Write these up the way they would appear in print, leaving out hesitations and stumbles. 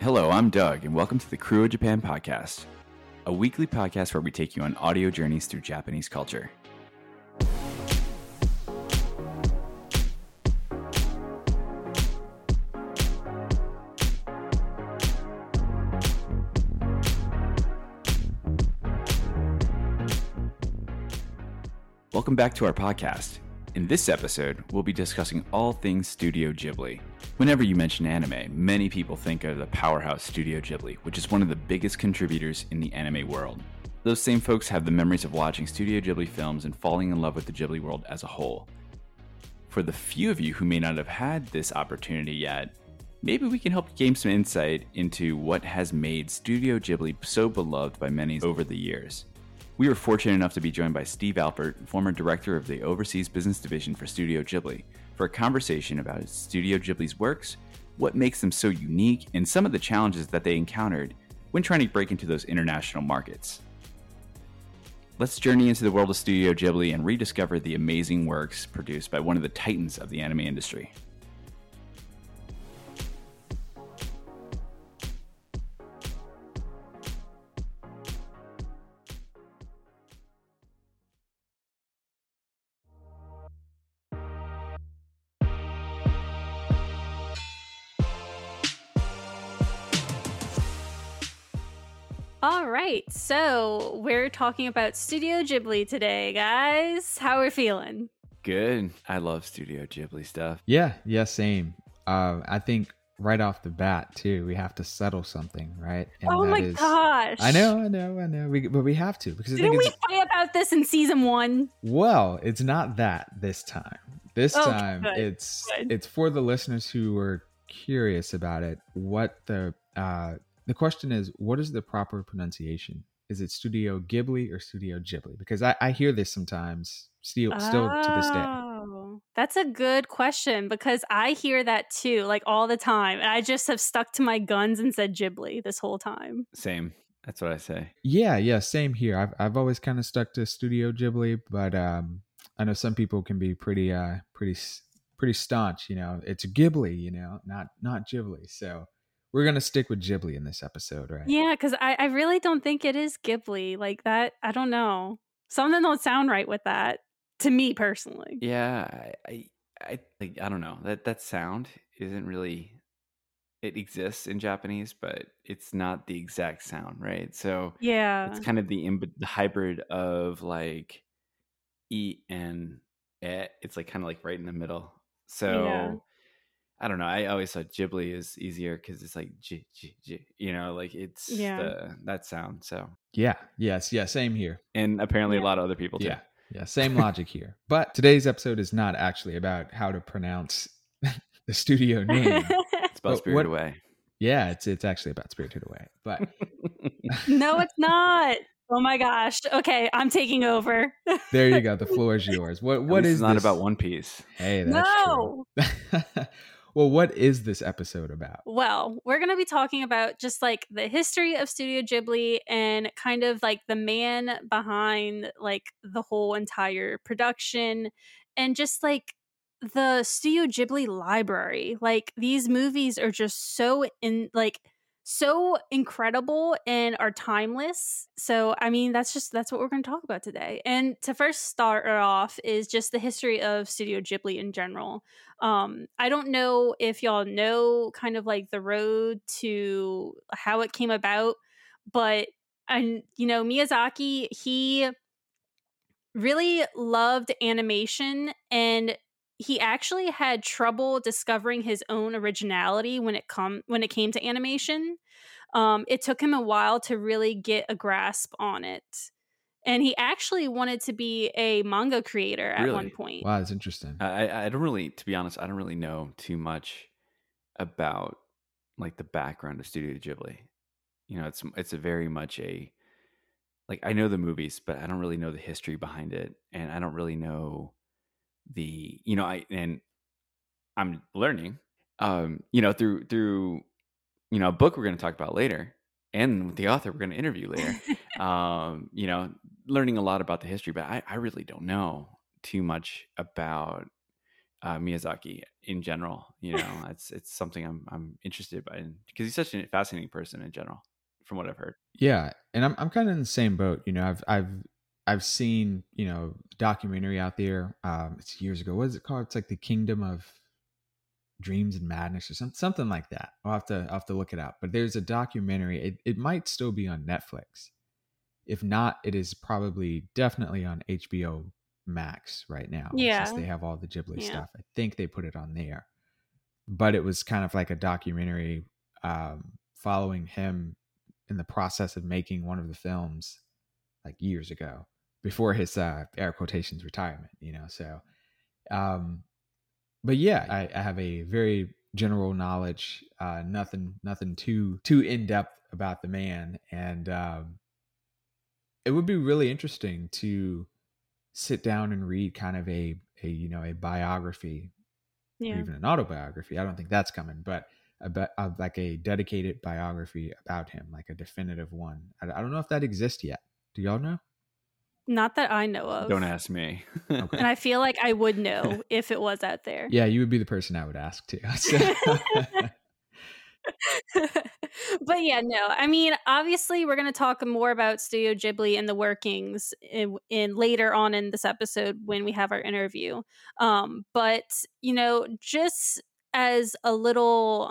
Hello, I'm Doug, and welcome to the Crew of Japan podcast, a weekly podcast where we take you on audio journeys through Japanese culture. Welcome back to our podcast. In this episode, we'll be discussing all things Studio Ghibli. Whenever you mention anime, many people think of the powerhouse Studio Ghibli, which is one of the biggest contributors in the anime world. Those same folks have the memories of watching Studio Ghibli films and falling in love with the Ghibli world as a whole. For the few of you who may not have had this opportunity yet, maybe we can help gain some insight into what has made Studio Ghibli so beloved by many over the years. We were fortunate enough to be joined by Steve Alpert, former director of the Overseas Business Division for Studio Ghibli, for a conversation about Studio Ghibli's works, what makes them so unique, and some of the challenges that they encountered when trying to break into those international markets. Let's journey into the world of Studio Ghibli and rediscover the amazing works produced by one of the titans of the anime industry. All right, so we're talking about Studio Ghibli today, guys. How are we feeling? Good. I love Studio Ghibli stuff. Yeah, same. I think right off the bat too, we have to settle something, right? And oh my gosh! I know. But we have to because didn't we fight about this in season 1? Well, it's not that this time. This time, good. it's for the listeners who are curious about it. What the question is, what is the proper pronunciation? Is it Studio Ghibli or Studio Ghibli? Because I hear this sometimes still to this day. Oh, that's a good question because I hear that too, like all the time. And I just have stuck to my guns and said Ghibli this whole time. Same. That's what I say. Yeah, same here. I've always kind of stuck to Studio Ghibli, but I know some people can be pretty staunch. You know, it's Ghibli. You know, not Ghibli. So we're going to stick with Ghibli in this episode, right? Yeah, because I really don't think it is Ghibli. Like that, I don't know. Something don't sound right with that, to me personally. Yeah, I don't know. That sound isn't really... It exists in Japanese, but it's not the exact sound, right? So yeah, it's kind of the hybrid of like E and E. It's like kind of like right in the middle. So... Yeah. I don't know. I always thought Ghibli is easier because it's like G, you know, like it's that sound. So yeah, same here. And apparently a lot of other people too. Yeah, same logic here. But today's episode is not actually about how to pronounce the studio name. It's about Spirited Away. Yeah, it's actually about Spirited Away. But no, it's not. Oh my gosh. Okay, I'm taking over. There you go. The floor is yours. What is not this? about One Piece? Hey, that's true. Well, what is this episode about? Well, we're going to be talking about just like the history of Studio Ghibli and kind of like the man behind like the whole entire production and just like the Studio Ghibli library. Like these movies are just so incredible and are timeless. So, I mean, that's what we're going to talk about today. And to first start off is just the history of Studio Ghibli in general. I don't know if y'all know kind of like the road to how it came about, but Miyazaki, he really loved animation and he actually had trouble discovering his own originality when it came to animation. It took him a while to really get a grasp on it. And he actually wanted to be a manga creator at one point. Wow, that's interesting. I don't really, to be honest, I don't really know too much about like the background of Studio Ghibli. You know, it's a very much like I know the movies, but I don't really know the history behind it, and I don't really know I'm learning, through a book we're going to talk about later, and the author we're going to interview later. Learning a lot about the history, but I really don't know too much about Miyazaki in general. You know, it's something I'm interested by because he's such a fascinating person in general, from what I've heard. Yeah, and I'm kind of in the same boat. You know, I've seen, you know, documentary out there. It's years ago. What is it called? It's like the Kingdom of Dreams and Madness or something like that. I'll have to look it up. But there's a documentary. It might still be on Netflix. If not, it is probably definitely on HBO Max right now, since Yeah. they have all the Ghibli Yeah. stuff. I think they put it on there. But it was kind of like a documentary following him in the process of making one of the films like years ago before his air quotations retirement, you know. So but yeah, I have a very general knowledge, nothing too in depth about the man, and it would be really interesting to sit down and read kind of a you know, a biography or Yeah. even an autobiography. I don't think that's coming, but like a dedicated biography about him, like a definitive one. I don't know if that exists yet. Do y'all know? Not that I know of. Don't ask me. Okay. And I feel like I would know if it was out there. Yeah, you would be the person I would ask too. So. But yeah, no. I mean, obviously, we're going to talk more about Studio Ghibli and the workings in later on in this episode when we have our interview. But you know, just as a little,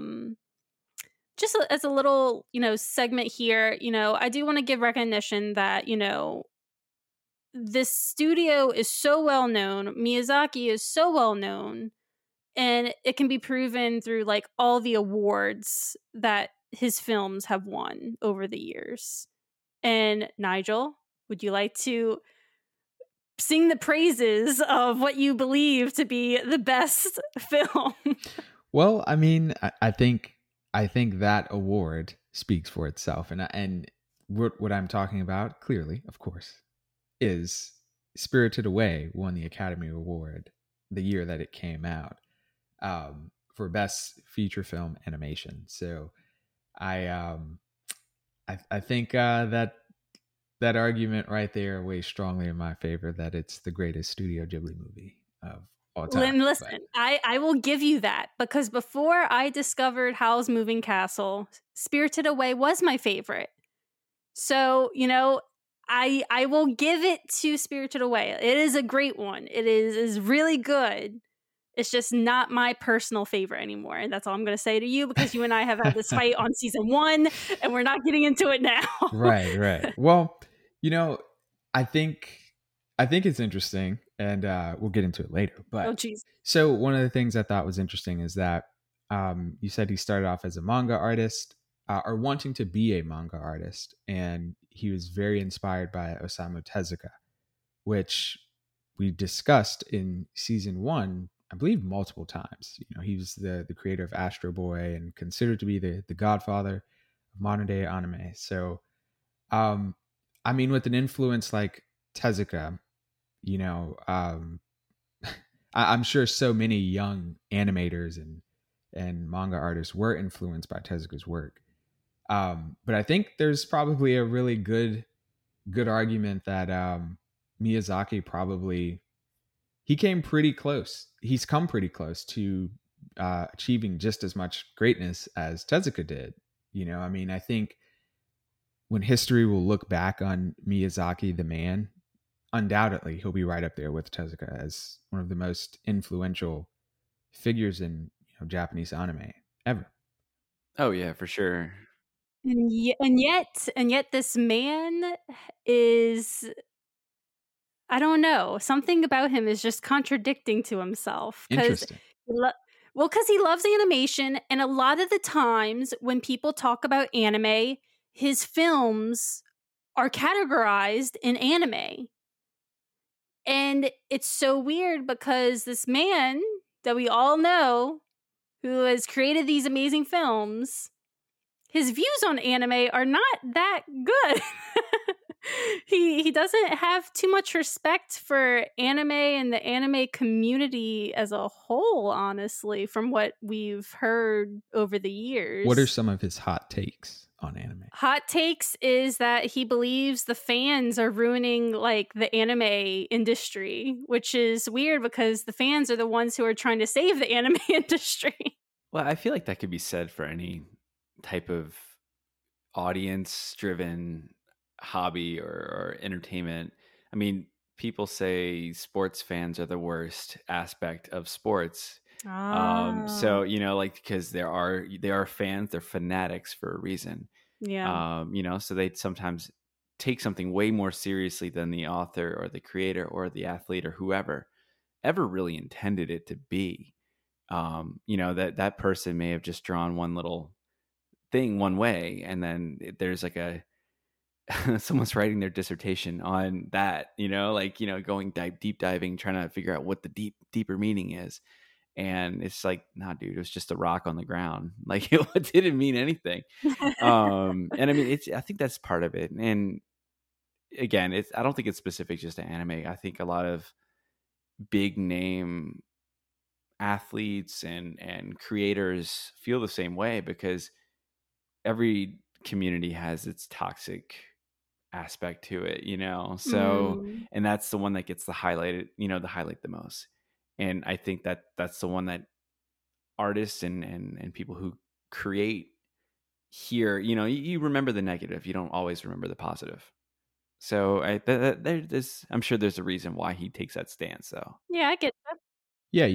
as a little, you know, segment here, you know, I do want to give recognition that, you know, this studio is so well known. Miyazaki is so well known, and it can be proven through like all the awards that his films have won over the years. And Nigel, would you like to sing the praises of what you believe to be the best film? Well, I mean, I think that award speaks for itself, and what I'm talking about clearly, of course, is Spirited Away won the Academy Award the year that it came out for best feature film animation. So I think that argument right there weighs strongly in my favor that it's the greatest Studio Ghibli movie of all time. Listen, I will give you that, because before I discovered Howl's Moving Castle, Spirited Away was my favorite. So, you know, I will give it to Spirited Away. It is a great one. It is really good. It's just not my personal favorite anymore. And that's all I'm going to say to you, because you and I have had this fight on season 1 and we're not getting into it now. Right. Well, you know, I think it's interesting, and we'll get into it later. But Oh, geez. So one of the things I thought was interesting is that you said he started off as a manga artist, or wanting to be a manga artist, and he was very inspired by Osamu Tezuka, which we discussed in season 1, I believe, multiple times. You know, he was the creator of Astro Boy and considered to be the godfather of modern day anime. So, I mean, with an influence like Tezuka, you know, I'm sure so many young animators and manga artists were influenced by Tezuka's work. But I think there's probably a really good argument that Miyazaki probably came pretty close. He's come pretty close to achieving just as much greatness as Tezuka did. You know, I mean, I think when history will look back on Miyazaki, the man, undoubtedly he'll be right up there with Tezuka as one of the most influential figures in, you know, Japanese anime ever. Oh yeah, for sure. And yet this man is, I don't know, something about him is just contradicting to himself. Interesting. Because he loves animation, and a lot of the times when people talk about anime, his films are categorized in anime. And it's so weird because this man that we all know, who has created these amazing films, his views on anime are not that good. he doesn't have too much respect for anime and the anime community as a whole, honestly, from what we've heard over the What are years. some of his hot takes on anime? Hot takes is that he believes the fans are ruining like the anime industry, which is weird because the fans are the ones who are trying to save the anime industry. Well, I feel like that could be said for any type of audience-driven hobby or entertainment. I mean, people say sports fans are the worst aspect of sports. So like because they are fans, they're fanatics for a reason. Yeah. So they sometimes take something way more seriously than the author or the creator or the athlete or whoever ever really intended it to be. That person may have just drawn one little thing one way, and then there's like a someone's writing their dissertation on that, going deep diving, trying to figure out what the deeper meaning is. And it's like, nah, dude, it was just a rock on the ground. Like it didn't mean anything. And I mean, I think that's part of it. And again, I don't think it's specific just to anime. I think a lot of big name athletes and creators feel the same way, because every community has its toxic aspect to it, so and that's the one that gets the highlight the most. And I think that's the one that artists and people who create here, you remember the negative, you don't always remember the positive. So I'm sure there's a reason why he takes that stance, though. Yeah, I get that. Yeah,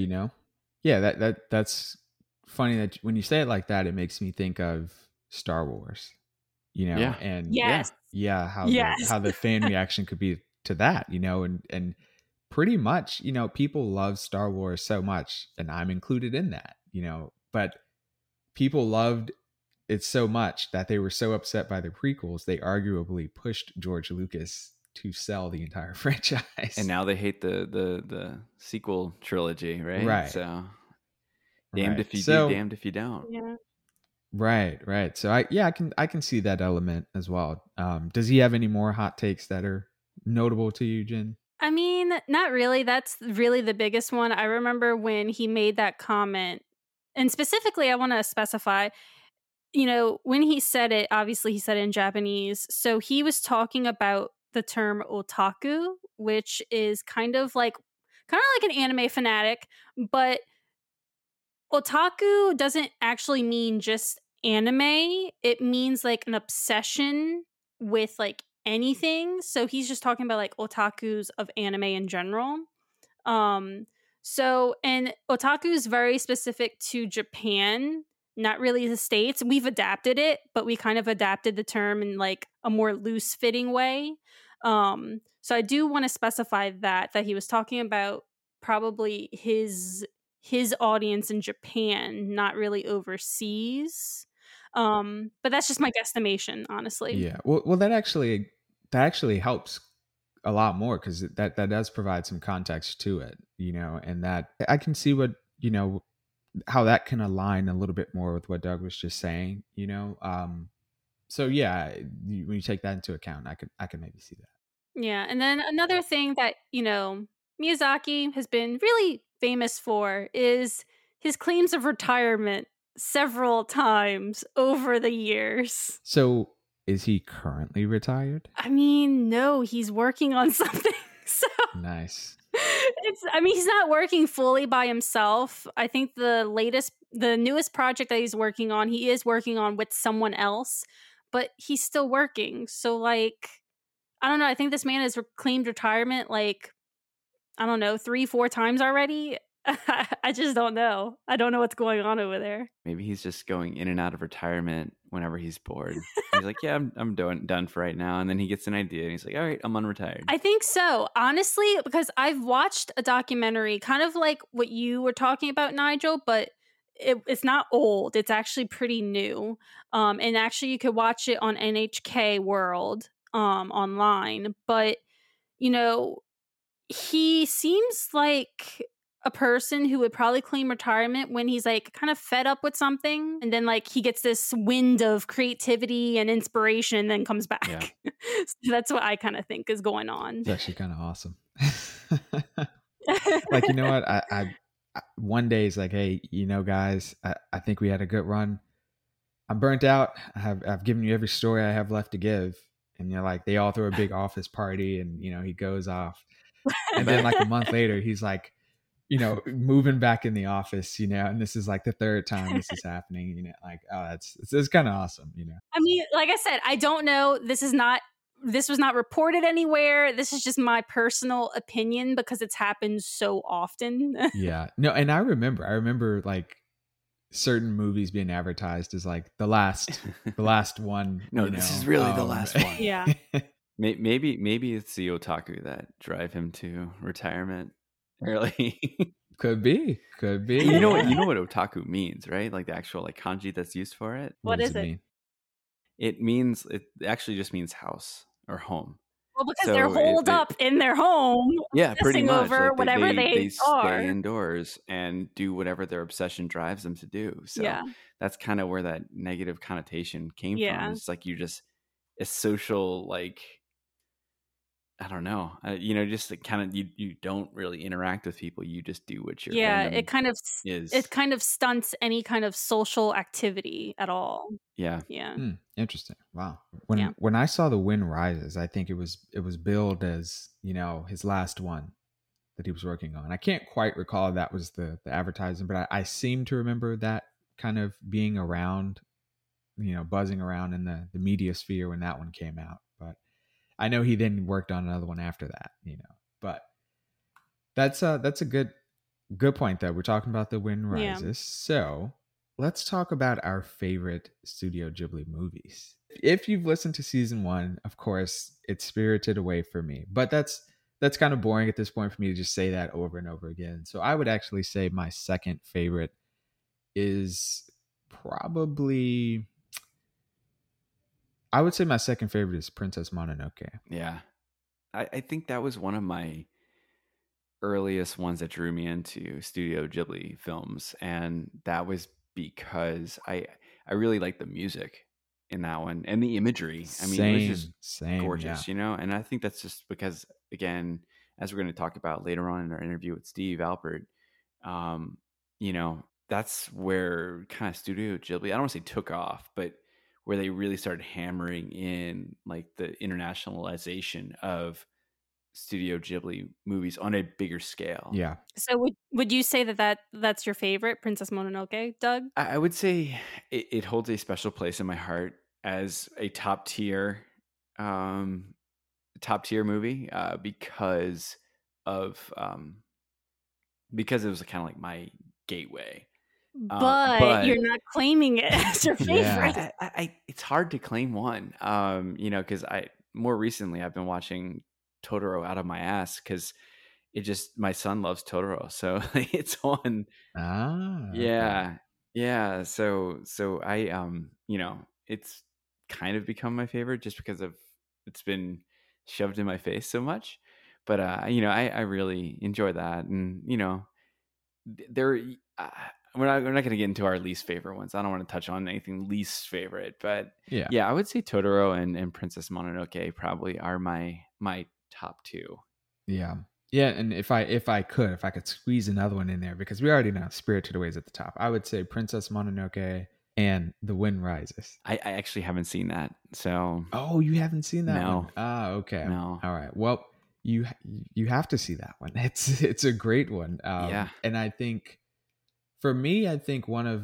that's funny that when you say it like that, it makes me think of Star Wars. Yeah. And Yes. how Yes. the fan reaction could be to that, and pretty much, people love Star Wars so much, and I'm included in that, but people loved it so much that they were so upset by the prequels, they arguably pushed George Lucas to sell the entire franchise. And now they hate the sequel trilogy, right? Right. So damned if you do, damned if you don't. Yeah. Right. So I can see that element as well. Does he have any more hot takes that are notable to you, Jen? I mean, not really. That's really the biggest one. I remember when he made that comment, and specifically, I want to specify, when he said it, obviously he said it in Japanese. So he was talking about the term otaku, which is kind of like an anime fanatic, but otaku doesn't actually mean just anime. It means like an obsession with like anything. So he's just talking about like otakus of anime in general. And otaku is very specific to Japan, not really the States. We've adapted it, but we kind of adapted the term in like a more loose fitting way. So I do want to specify that he was talking about probably his audience in Japan, not really overseas. But that's just my guesstimation, honestly. Yeah. Well, that actually helps a lot more, because that does provide some context to it, and that I can see what, how that can align a little bit more with what Doug was just saying, so yeah, when you take that into account, I can maybe see that. Yeah. And then another thing that, Miyazaki has been really famous for is his claims of retirement several times over the years. So is he currently retired? I mean, no, he's working on something. So nice. He's not working fully by himself. I think the newest project that he's working on, he is working on with someone else, but he's still working. So like, I don't know. I think this man has claimed retirement like, I don't know, 3-4 times already. I just don't know. I don't know what's going on over there. Maybe he's just going in and out of retirement whenever he's bored. He's like, yeah, I'm done for right now. And then he gets an idea and he's like, all right, I'm unretired. I think so, honestly, because I've watched a documentary kind of like what you were talking about, Nigel, but it's not old. It's actually pretty new. And actually you could watch it on NHK World online. But, he seems like a person who would probably claim retirement when he's like kind of fed up with something, and then like he gets this wind of creativity and inspiration and then comes back. Yeah. So that's what I kind of think is going on. It's actually kind of awesome. Like, you know what? I one day it's like, hey, you know, guys, I think we had a good run. I'm burnt out. I've given you every story I have left to give. And you're like, they all throw a big office party, and you know, he goes off. And then like a month later, he's like, you know, moving back in the office, you know, and this is like the third time this is happening, you know, like, oh, it's kind of awesome, you know. I mean, like I said, I don't know. This was not reported anywhere. This is just my personal opinion because it's happened so often. Yeah. No, and I remember like certain movies being advertised as like the last one. No, you this know, is really the last one. Yeah. Maybe it's the otaku that drive him to retirement early. Could be. You know what otaku means, right? Like the actual like kanji that's used for it. What does is it it? mean? It actually just means house or home. Well, because So they're holed up in their home, Yeah, pretty obsessing much. over Like whatever they are. stay indoors and do whatever their obsession drives them to do. So Yeah. that's kind of where that negative connotation came Yeah. from. It's like you just a social, like, I don't know, you know, just like kind of you don't really interact with people. You just do what your Yeah, fandom it kind of is. stunts any kind of social activity at all. Yeah. Yeah. Interesting. Wow. Yeah. When I saw The Wind Rises, I think it was billed as, you know, his last one that he was working on. I can't quite recall if that was the advertising, but I seem to remember that kind of being around, you know, buzzing around in the media sphere when that one came out. But I know he then worked on another one after that, you know. But that's a good point though. We're talking about The Wind Yeah. Rises. So let's talk about our favorite Studio Ghibli movies. If you've listened to season 1, of course, it's Spirited Away for me. But that's kind of boring at this point for me to just say that over and over again. So I would actually say my second favorite is probably, I would say my second favorite is Princess Mononoke. Yeah. I think that was one of my earliest ones that drew me into Studio Ghibli films, and that was because I really liked the music in that one and the imagery. I mean, it was just gorgeous, yeah. you know. And I think that's just because, again, as we're going to talk about later on in our interview with Steve Alpert, you know, that's where kind of Studio Ghibli, I don't want to say took off, but where they really started hammering in like the internationalization of Studio Ghibli movies on a bigger scale. Yeah. So would you say that's your favorite, Princess Mononoke, Doug? I would say it holds a special place in my heart as a top tier movie because it was kind of like my gateway. But you're not claiming it as your favorite. Yeah. It's hard to claim one, you know, because more recently I've been watching Totoro out of my ass because my son loves Totoro, so it's on. Okay. Yeah. So I you know, it's kind of become my favorite just because it's been shoved in my face so much. But you know, I really enjoy that, and you know, there. We're not going to get into our least favorite ones. I don't want to touch on anything least favorite, but yeah, I would say Totoro and Princess Mononoke probably are my top two. Yeah. And if I could squeeze another one in there, because we already know Spirited Away is at the top, I would say Princess Mononoke and The Wind Rises. I actually haven't seen that, so. Oh, you haven't seen that No. one? Ah, okay. No. All right. Well, you have to see that one. It's a great one. Yeah. And I think, for me, one of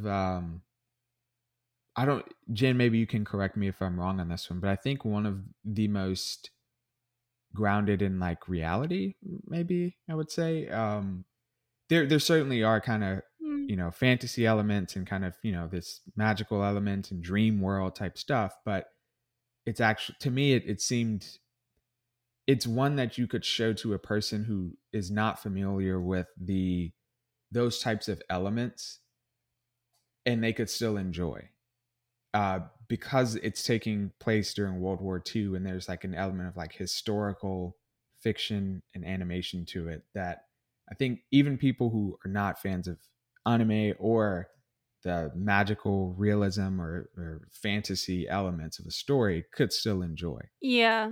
Jen, maybe you can correct me if I'm wrong on this one, but I think one of the most grounded in like reality, maybe I would say. There certainly are kind of, you know, fantasy elements and kind of, you know, this magical element and dream world type stuff, but it's actually, to me, it seemed it's one that you could show to a person who is not familiar with those types of elements, and they could still enjoy, because it's taking place during World War II, and there's like an element of like historical fiction and animation to it that I think even people who are not fans of anime or the magical realism or fantasy elements of a story could still enjoy. Yeah.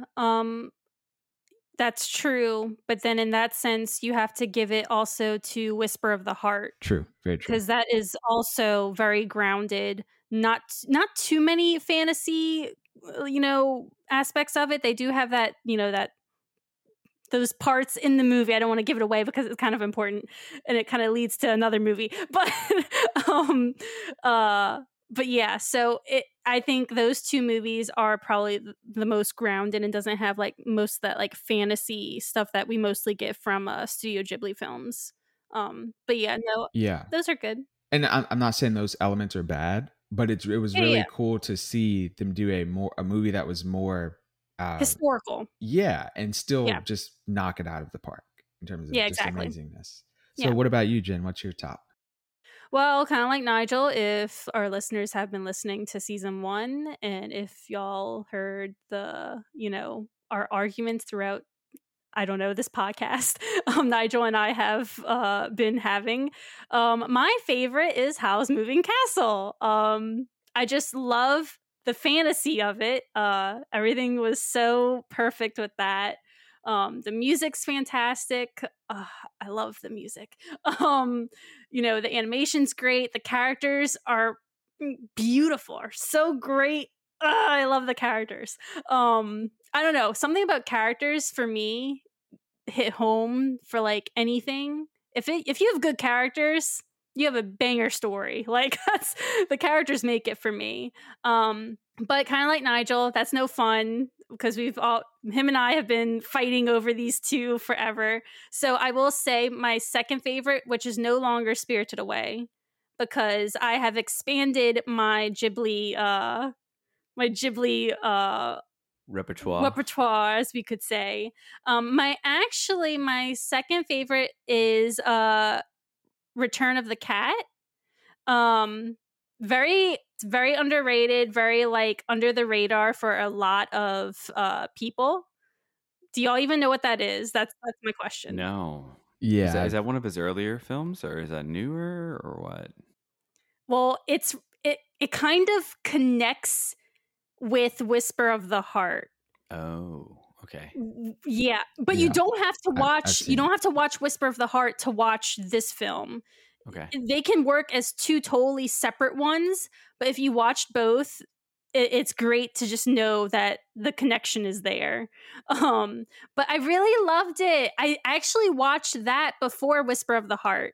That's true, but then in that sense, you have to give it also to Whisper of the Heart, True, very true. because that is also very grounded. Not too many fantasy, aspects of it. They do have that, that those parts in the movie. I don't want to give it away because it's kind of important and it kind of leads to another movie. But um but yeah, so I think those two movies are probably the most grounded and doesn't have like most of that like fantasy stuff that we mostly get from Studio Ghibli films. But yeah, no, Yeah. those are good. And I'm not saying those elements are bad, but it was Yeah, really yeah. cool to see them do a movie that was more Historical. yeah, and still Yeah. just knock it out of the park in terms of Yeah, just exactly. amazingness. So Yeah. what about you, Jen? What's your top? Well, kind of like Nigel, if our listeners have been listening to season 1 and if y'all heard our arguments throughout, I don't know, this podcast, Nigel and I have been having, my favorite is Howl's Moving Castle. I just love the fantasy of it. Everything was so perfect with that. The music's fantastic. I love the music. The animation's great. The characters are beautiful, are so great. I love the characters. I don't know, something about characters for me hit home for like anything. If you have good characters, you have a banger story. Like that's the characters make it for me. But kind of like Nigel, that's no fun because him and I have been fighting over these two forever. So I will say my second favorite, which is no longer Spirited Away, because I have expanded my Ghibli repertoire, as we could say. My second favorite is Return of the Cat. Very underrated, very like under the radar for a lot of people. Do y'all even know what that is? That's my question. No. Yeah. Is that one of his earlier films, or is that newer, or what? Well, it kind of connects with Whisper of the Heart. Oh, okay. Yeah, but Yeah. you don't have to watch. I've seen You don't it. have to watch Whisper of the Heart to watch this film. Okay. They can work as two totally separate ones, but if you watched both, it's great to just know that the connection is there. But I really loved it. I actually watched that before Whisper of the Heart.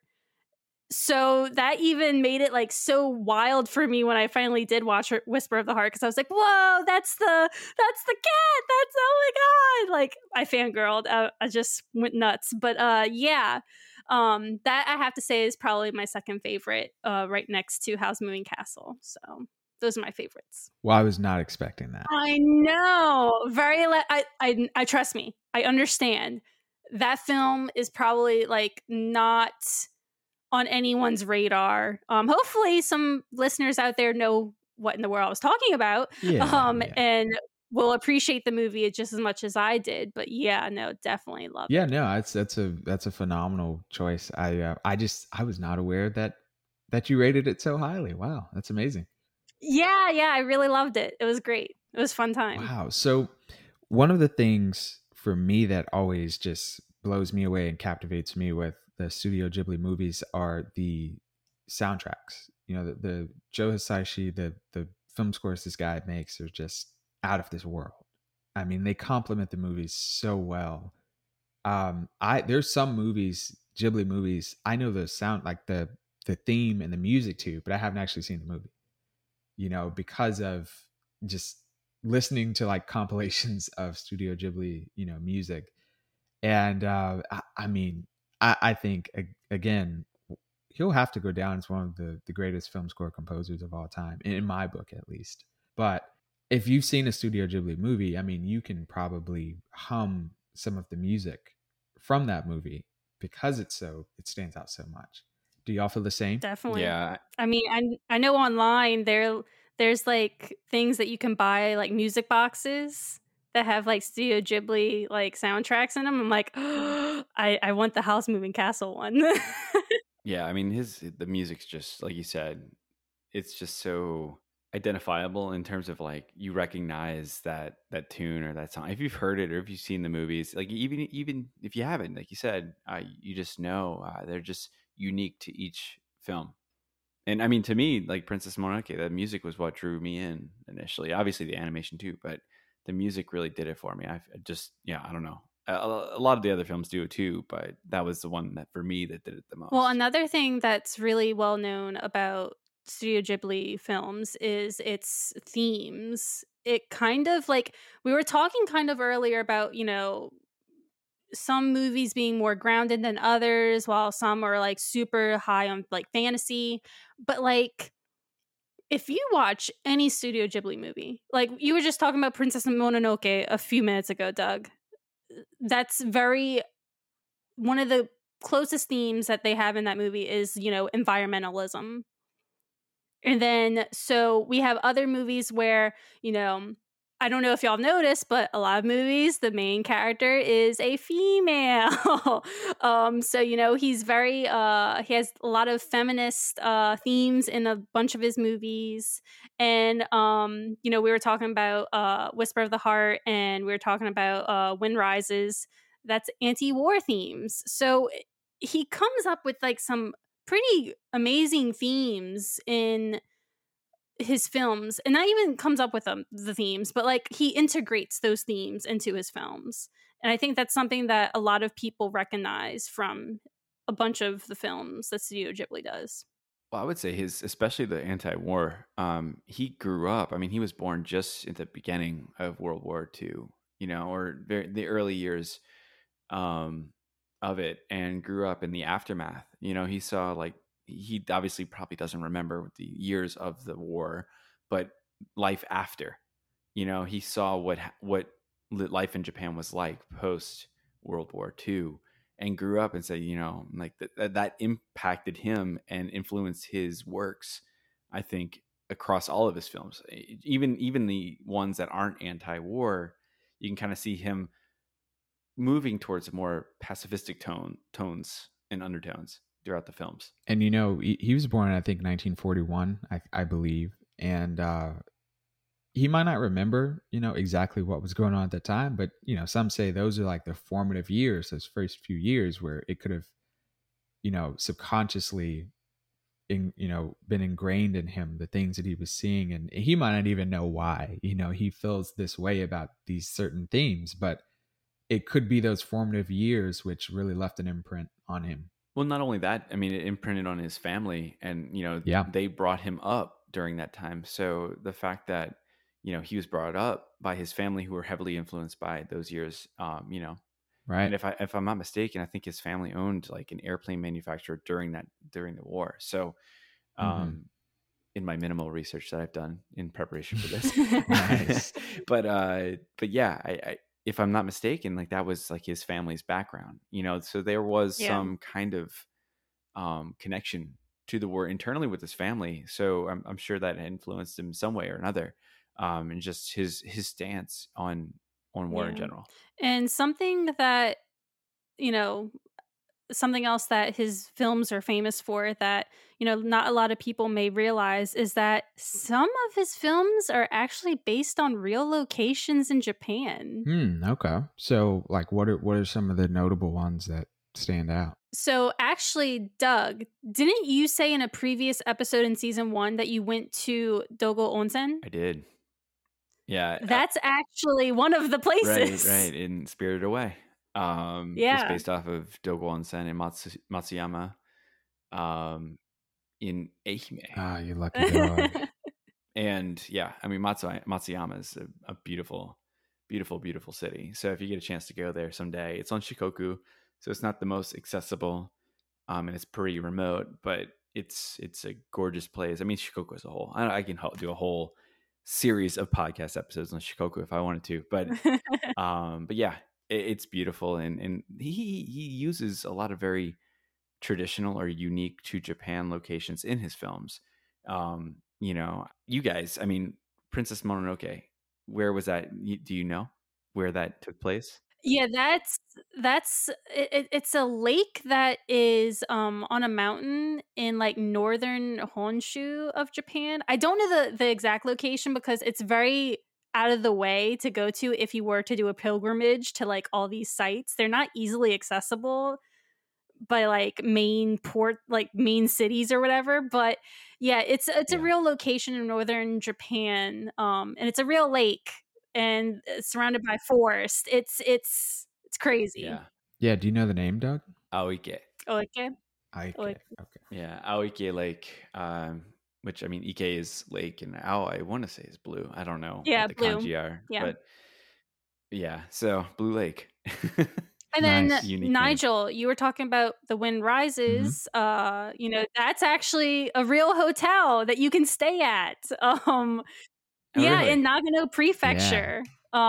So that even made it like so wild for me when I finally did watch Whisper of the Heart, because I was like, "Whoa, that's the cat! That's, oh my god!" Like I fangirled. I just went nuts. But yeah, that I have to say is probably my second favorite, right next to Howl's Moving Castle. So those are my favorites. Well, I was not expecting that. I know, I trust me. I understand. That film is probably like not on anyone's radar. Hopefully some listeners out there know what in the world I was talking about. Yeah. And will appreciate the movie just as much as I did. But yeah, no, definitely love it. Yeah, no, that's a phenomenal choice. I was not aware that you rated it so highly. Wow, that's amazing. Yeah, I really loved it. It was great. It was a fun time. Wow. So one of the things for me that always just blows me away and captivates me with the Studio Ghibli movies are the soundtracks. You know, the Joe Hisaishi, the film scores this guy makes are just out of this world. I mean, they complement the movies so well. There's some movies, Ghibli movies, I know the sound, like the theme and the music too, but I haven't actually seen the movie. You know, because of just listening to like compilations of Studio Ghibli, music. And I mean, I think again, he'll have to go down as one of the greatest film score composers of all time, in my book at least. But if you've seen a Studio Ghibli movie, I mean, you can probably hum some of the music from that movie because it stands out so much. Do y'all feel the same? Definitely. Yeah. I mean, I know online there's like things that you can buy, like music boxes that have like Studio Ghibli like soundtracks in them. I'm like, I want the House Moving Castle one. Yeah, I mean the music's just like you said, it's just so identifiable in terms of like you recognize that tune or that song if you've heard it or if you've seen the movies. Like even if you haven't, like you said, you just know they're just unique to each film. And I mean, to me, like Princess Mononoke, the music was what drew me in initially. Obviously, the animation too, but the music really did it for me. I just, yeah, I don't know. A lot of the other films do it too, but that was the one that for me that did it the Well, most. another thing that's really well known about Studio Ghibli films is its themes. It kind of like we were talking kind of earlier about, some movies being more grounded than others, while some are like super high on like fantasy. But like if you watch any Studio Ghibli movie, like you were just talking about Princess Mononoke a few minutes ago, Doug, that's very one of the closest themes that they have in that movie is, environmentalism. And then, so we have other movies where, I don't know if y'all noticed, but a lot of movies, the main character is a female. So, he's he has a lot of feminist themes in a bunch of his movies. And, we were talking about Whisper of the Heart and we were talking about Wind Rises. That's anti-war themes. So he comes up with like some pretty amazing themes in his films, and not even comes up with the themes, but like he integrates those themes into his films. And I think that's something that a lot of people recognize from a bunch of the films that Studio Ghibli does. Well, I would say especially the anti-war. He grew up. I mean, he was born just at the beginning of World War II, or the early years um, of it, and grew up in the aftermath. He saw like he obviously probably doesn't remember the years of the war, but life after. He saw what life in Japan was like post World War II, and grew up and said, like that impacted him and influenced his works. I think across all of his films, even the ones that aren't anti-war, you can kind of see him moving towards more pacifistic tones and undertones throughout the films. And he was born in, I think, 1941, I believe, and he might not remember, exactly what was going on at the time, but some say those are like the formative years, those first few years where it could have, subconsciously been ingrained in him, the things that he was seeing, and he might not even know why, he feels this way about these certain themes, but it could be those formative years which really left an imprint on him. Well, not only that, I mean, it imprinted on his family, and Yeah. they brought him up during that time. So the fact that he was brought up by his family who were heavily influenced by those years, Right. And if I'm not mistaken, I think his family owned like an airplane manufacturer during the war. So, in my minimal research that I've done in preparation for this, Nice. but yeah, I if I'm not mistaken, like that was like his family's background, so there was some kind of connection to the war internally with his family. So I'm sure that influenced him some way or another, and just his stance on war in general. And something that, something else that his films are famous for that, not a lot of people may realize is that some of his films are actually based on real locations in Japan. Okay. So like what are some of the notable ones that stand out? So actually, Doug, didn't you say in a previous episode in season 1 that you went to Dogo Onsen? I did. Yeah. That's actually one of the places. Right. In Spirited Away. It's based off of Dogo Onsen in Matsuyama, in Ehime. Ah, you lucky dog. And yeah, I mean, Matsuyama is a beautiful, beautiful, beautiful city. So if you get a chance to go there someday, it's on Shikoku, so it's not the most accessible, and it's pretty remote, but it's a gorgeous place. I mean, Shikoku as a whole. I can do a whole series of podcast episodes on Shikoku if I wanted to, but yeah, it's beautiful, and he uses a lot of very traditional or unique to Japan locations in his films. You guys, I mean, Princess Mononoke, where was that? Do you know? where that took place? Yeah, it's a lake that is on a mountain in like northern Honshu of Japan. I don't know the exact location because it's very out of the way to go to if you were to do a pilgrimage to like all these sites. They're not easily accessible by like main cities or whatever, but yeah, it's a Yeah. real location in northern Japan, and it's a real lake and it's surrounded by forest. It's crazy. Yeah. Yeah. Do you know the name, Doug? Aoike. Okay. Ike. Like, Okay. Yeah, Aoike Lake, which I mean, Ike is lake, and Ao I want to say is blue. I don't know yeah, what the blue. kanji are, Yeah. but yeah, so Blue Lake. And then Nice. Unique name. Nigel, you were talking about the Wind Rises. You know, that's actually a real hotel that you can stay at. Oh, Yeah, really? in Nagano Prefecture.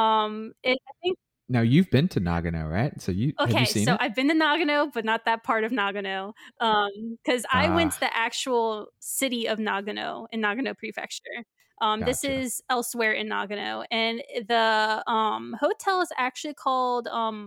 I think Now you've been to Nagano, right? So have you okay, seen so it? I've been to Nagano, but not that part of Nagano. Because I went to the actual city of Nagano in Nagano Prefecture. This Gotcha. is elsewhere in Nagano, and the hotel is actually called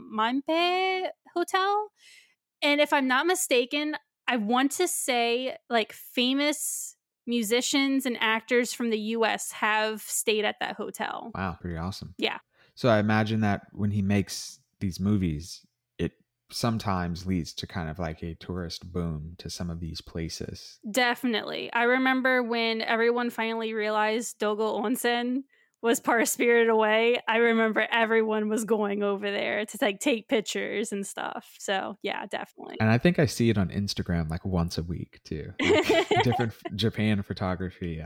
Manpei Hotel. And if I'm not mistaken, I want to say like famous musicians and actors from the US have stayed at that hotel. Wow, pretty awesome. Yeah. So I imagine that when he makes these movies, it sometimes leads to kind of like a tourist boom to some of these places. Definitely. I remember when everyone finally realized Dogo Onsen was part of Spirited Away. I remember everyone was going over there to like take pictures and stuff. So yeah, definitely. And I think I see it on Instagram like once a week too. Like different Japan photography,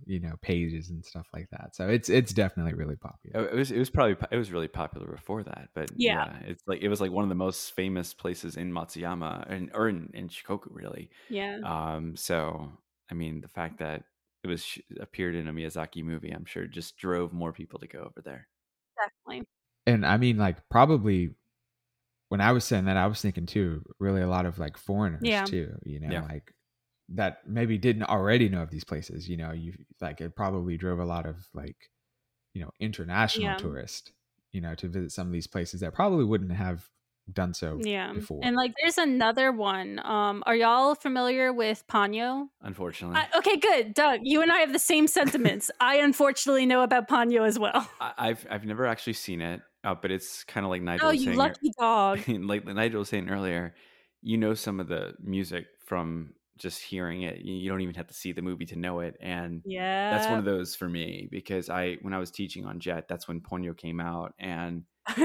pages and stuff like that. So it's definitely really popular. It was really popular before that, but Yeah. it's like it was like one of the most famous places in Matsuyama or in Shikoku, really. Yeah. So I mean, the fact that it was appeared in a Miyazaki movie, I'm sure, just drove more people to go over there. Definitely. And I mean, like probably when I was saying that, I was thinking too, really a lot of like foreigners too, like that maybe didn't already know of these places. You like it probably drove a lot of like, international tourists, to visit some of these places that probably wouldn't have done so before. And like there's another one. Are y'all familiar with Ponyo? Unfortunately. Okay, good. Doug, you and I have the same sentiments. I unfortunately know about Ponyo as well. I've never actually seen it, but it's kind of like Nigel Oh, was you saying. lucky dog. Like Nigel was saying earlier, some of the music from just hearing it. You don't even have to see the movie to know it, and that's one of those for me because when I was teaching on Jet, that's when Ponyo came out, and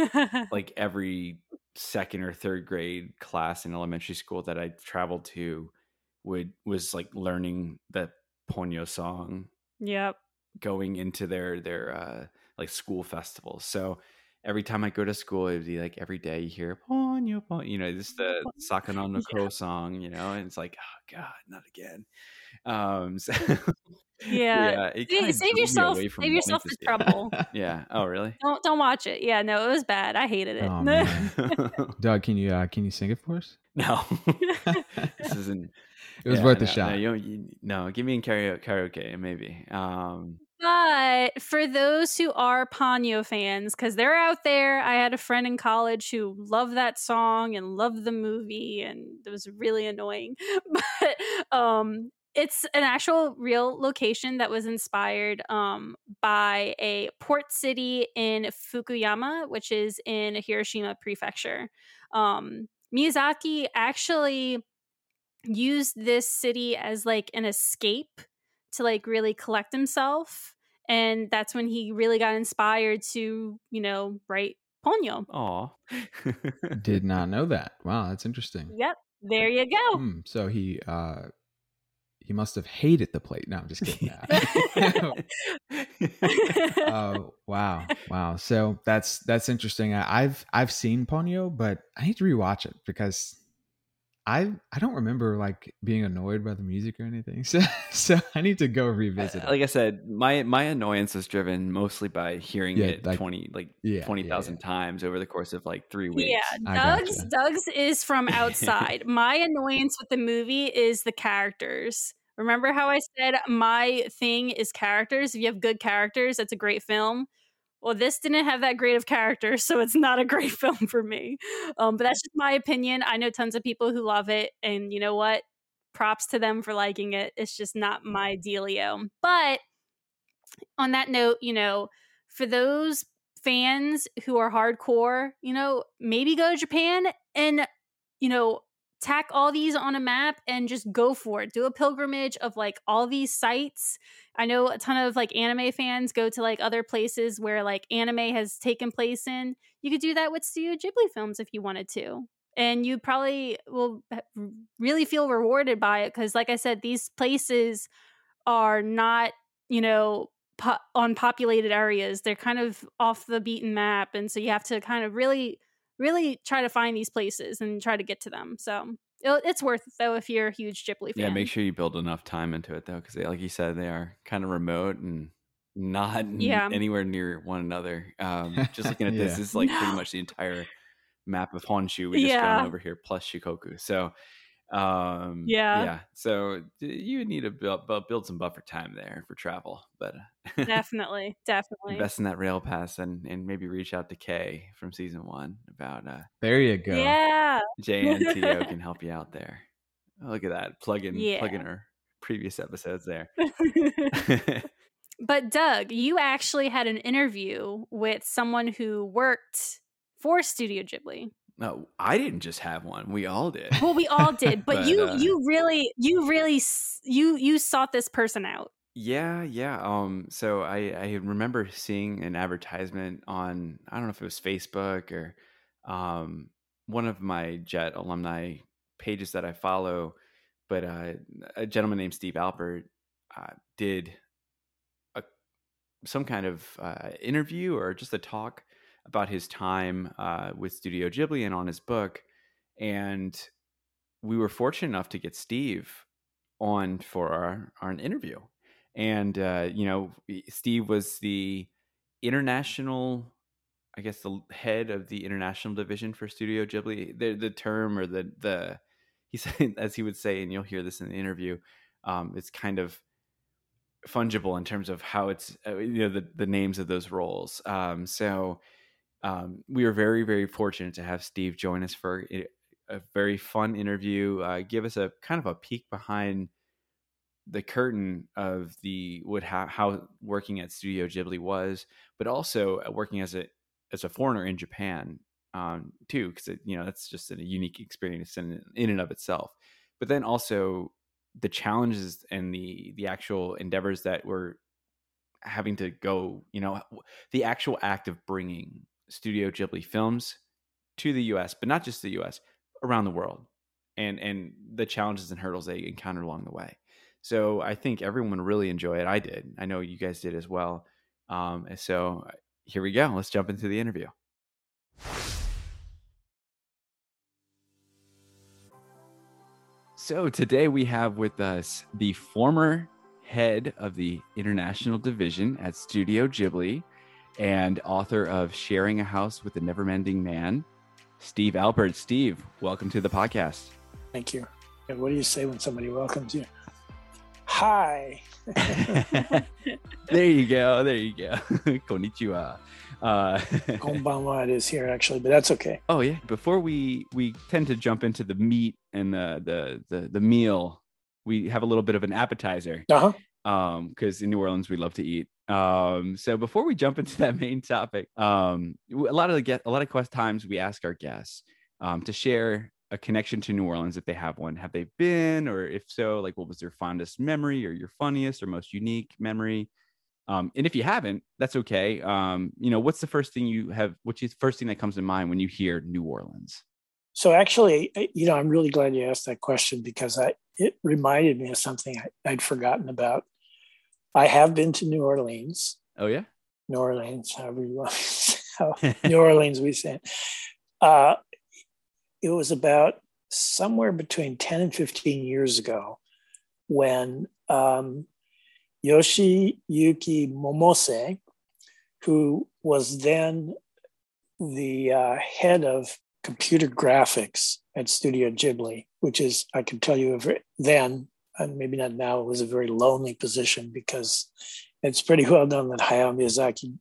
like every second or third grade class in elementary school that I traveled to was like learning the Ponyo song. Yep. Going into their like school festivals. So every time I go to school, it'd be like every day you hear Ponyo, Ponyo, just the Sakano no Ko song, and it's like, oh God, not again. So yeah, save yourself the trouble. Yeah. Oh, really? Don't watch it. Yeah, no, it was bad. I hated it. Oh, man. Doug, can you sing it for us? No, this isn't. It was worth a shot. No, give me in karaoke maybe. But for those who are Ponyo fans, because they're out there, I had a friend in college who loved that song and loved the movie, and it was really annoying. But it's an actual real location that was inspired by a port city in Fukuyama, which is in Hiroshima Prefecture. Miyazaki actually used this city as like an escape to like really collect himself, and that's when he really got inspired to write Ponyo. Aw. Did not know that. Wow, that's interesting. Yep, there you go. So he must have hated the place. No, I'm just kidding. Oh, wow. So that's interesting. I've seen Ponyo, but I need to rewatch it because I don't remember like being annoyed by the music or anything. So I need to go revisit it. Like I said, my annoyance was driven mostly by hearing it 20,000 times over the course of like 3 weeks. Yeah, Doug's is from outside. My annoyance with the movie is the characters. Remember how I said my thing is characters? If you have good characters, it's a great film. well, this didn't have that great of characters, so it's not a great film for me. But that's just my opinion. I know tons of people who love it, and you know what? Props to them for liking it. It's just not my dealio. But on that note, for those fans who are hardcore, maybe go to Japan and, tack all these on a map and just go for it. Do a pilgrimage of like all these sites. I know a ton of like anime fans go to like other places where like anime has taken place in. You could do that with Studio Ghibli films if you wanted to. And you probably will really feel rewarded by it because, like I said, these places are not, unpopulated areas. They're kind of off the beaten map. And so you have to kind of really, really try to find these places and try to get to them. So it's worth it, though, if you're a huge Ghibli fan. Yeah, make sure you build enough time into it, though, because like you said, they are kind of remote and not anywhere near one another. Just looking at this is like pretty much the entire map of Honshu we just gone over here, plus Shikoku. So so you need to build some buffer time there for travel, but definitely invest in that rail pass and maybe reach out to Kay from season 1 about there you go. JNTO can help you out there. Oh, look at that, plug in our previous episodes there. But Doug, you actually had an interview with someone who worked for Studio Ghibli. No, I didn't just have one. We all did. Well, we all did, but you really sought this person out. Yeah. So I remember seeing an advertisement on, I don't know if it was Facebook or one of my JET alumni pages that I follow, but a gentleman named Steve Alpert did some kind of interview or just a talk about his time with Studio Ghibli and on his book. And we were fortunate enough to get Steve on for our interview. And, Steve was the international, I guess, the head of the international division for Studio Ghibli. The term or he said, as he would say, and you'll hear this in the interview, it's kind of fungible in terms of how it's, the names of those roles. We were very, very fortunate to have Steve join us for a very fun interview, give us a kind of a peek behind the curtain of how working at Studio Ghibli was, but also working as a foreigner in Japan too, because that's just a unique experience in and of itself. But then also the challenges and the actual endeavors that we're having to go, the actual act of bringing Studio Ghibli films to the US, but not just the US, around the world, and the challenges and hurdles they encountered along the way. So I think everyone would really enjoy it. I did. I know you guys did as well. So here we go. Let's jump into the interview. So today we have with us the former head of the international division at Studio Ghibli and author of Sharing a House with the Neverending Man, Steve Alpert. Steve, welcome to the podcast. Thank you. And what do you say when somebody welcomes you? Hi. There you go. Konnichiwa. Konbanwa it is here actually, but that's okay. Oh yeah. Before we tend to jump into the meat and the meal, we have a little bit of an appetizer. Because in New Orleans we love to eat. So before we jump into that main topic, a lot of times we ask our guests to share a connection to New Orleans if they have one. Have they been, or if so, like what was their fondest memory or your funniest or most unique memory? And if you haven't, that's okay. What's the first thing which is the first thing that comes to mind when you hear New Orleans? So actually, I'm really glad you asked that question because it reminded me of something I'd forgotten about. I have been to New Orleans. Oh yeah? New Orleans, however you want to say. New Orleans, we say it. It was about somewhere between 10 and 15 years ago when Yoshiyuki Momose, who was then the head of computer graphics at Studio Ghibli, which is, I can tell you then, and maybe not now, it was a very lonely position because it's pretty well known that Hayao Miyazaki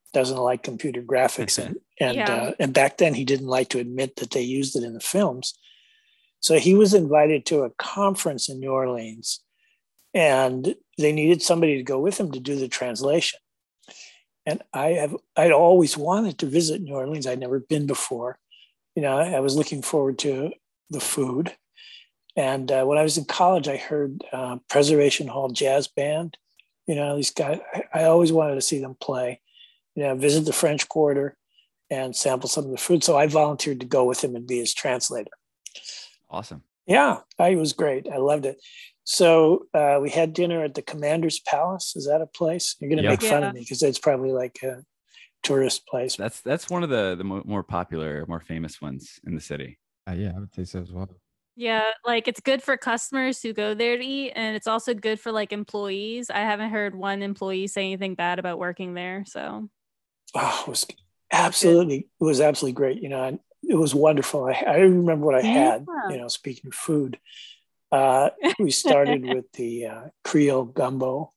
doesn't like computer graphics, and back then he didn't like to admit that they used it in the films. So he was invited to a conference in New Orleans, and they needed somebody to go with him to do the translation. And I'd always wanted to visit New Orleans. I'd never been before. I was looking forward to the food. And when I was in college, I heard Preservation Hall Jazz Band. These guys, I always wanted to see them play, visit the French Quarter and sample some of the food. So I volunteered to go with him and be his translator. Awesome. Yeah, it was great. I loved it. So we had dinner at the Commander's Palace. Is that a place? You're going to make fun of me because it's probably like a tourist place. That's one of the more popular, more famous ones in the city. Yeah, I would say so as well. Yeah, like it's good for customers who go there to eat, and it's also good for like employees. I haven't heard one employee say anything bad about working there. So, it was absolutely great. It was wonderful. I remember what I had. Speaking of food, we started with the Creole gumbo,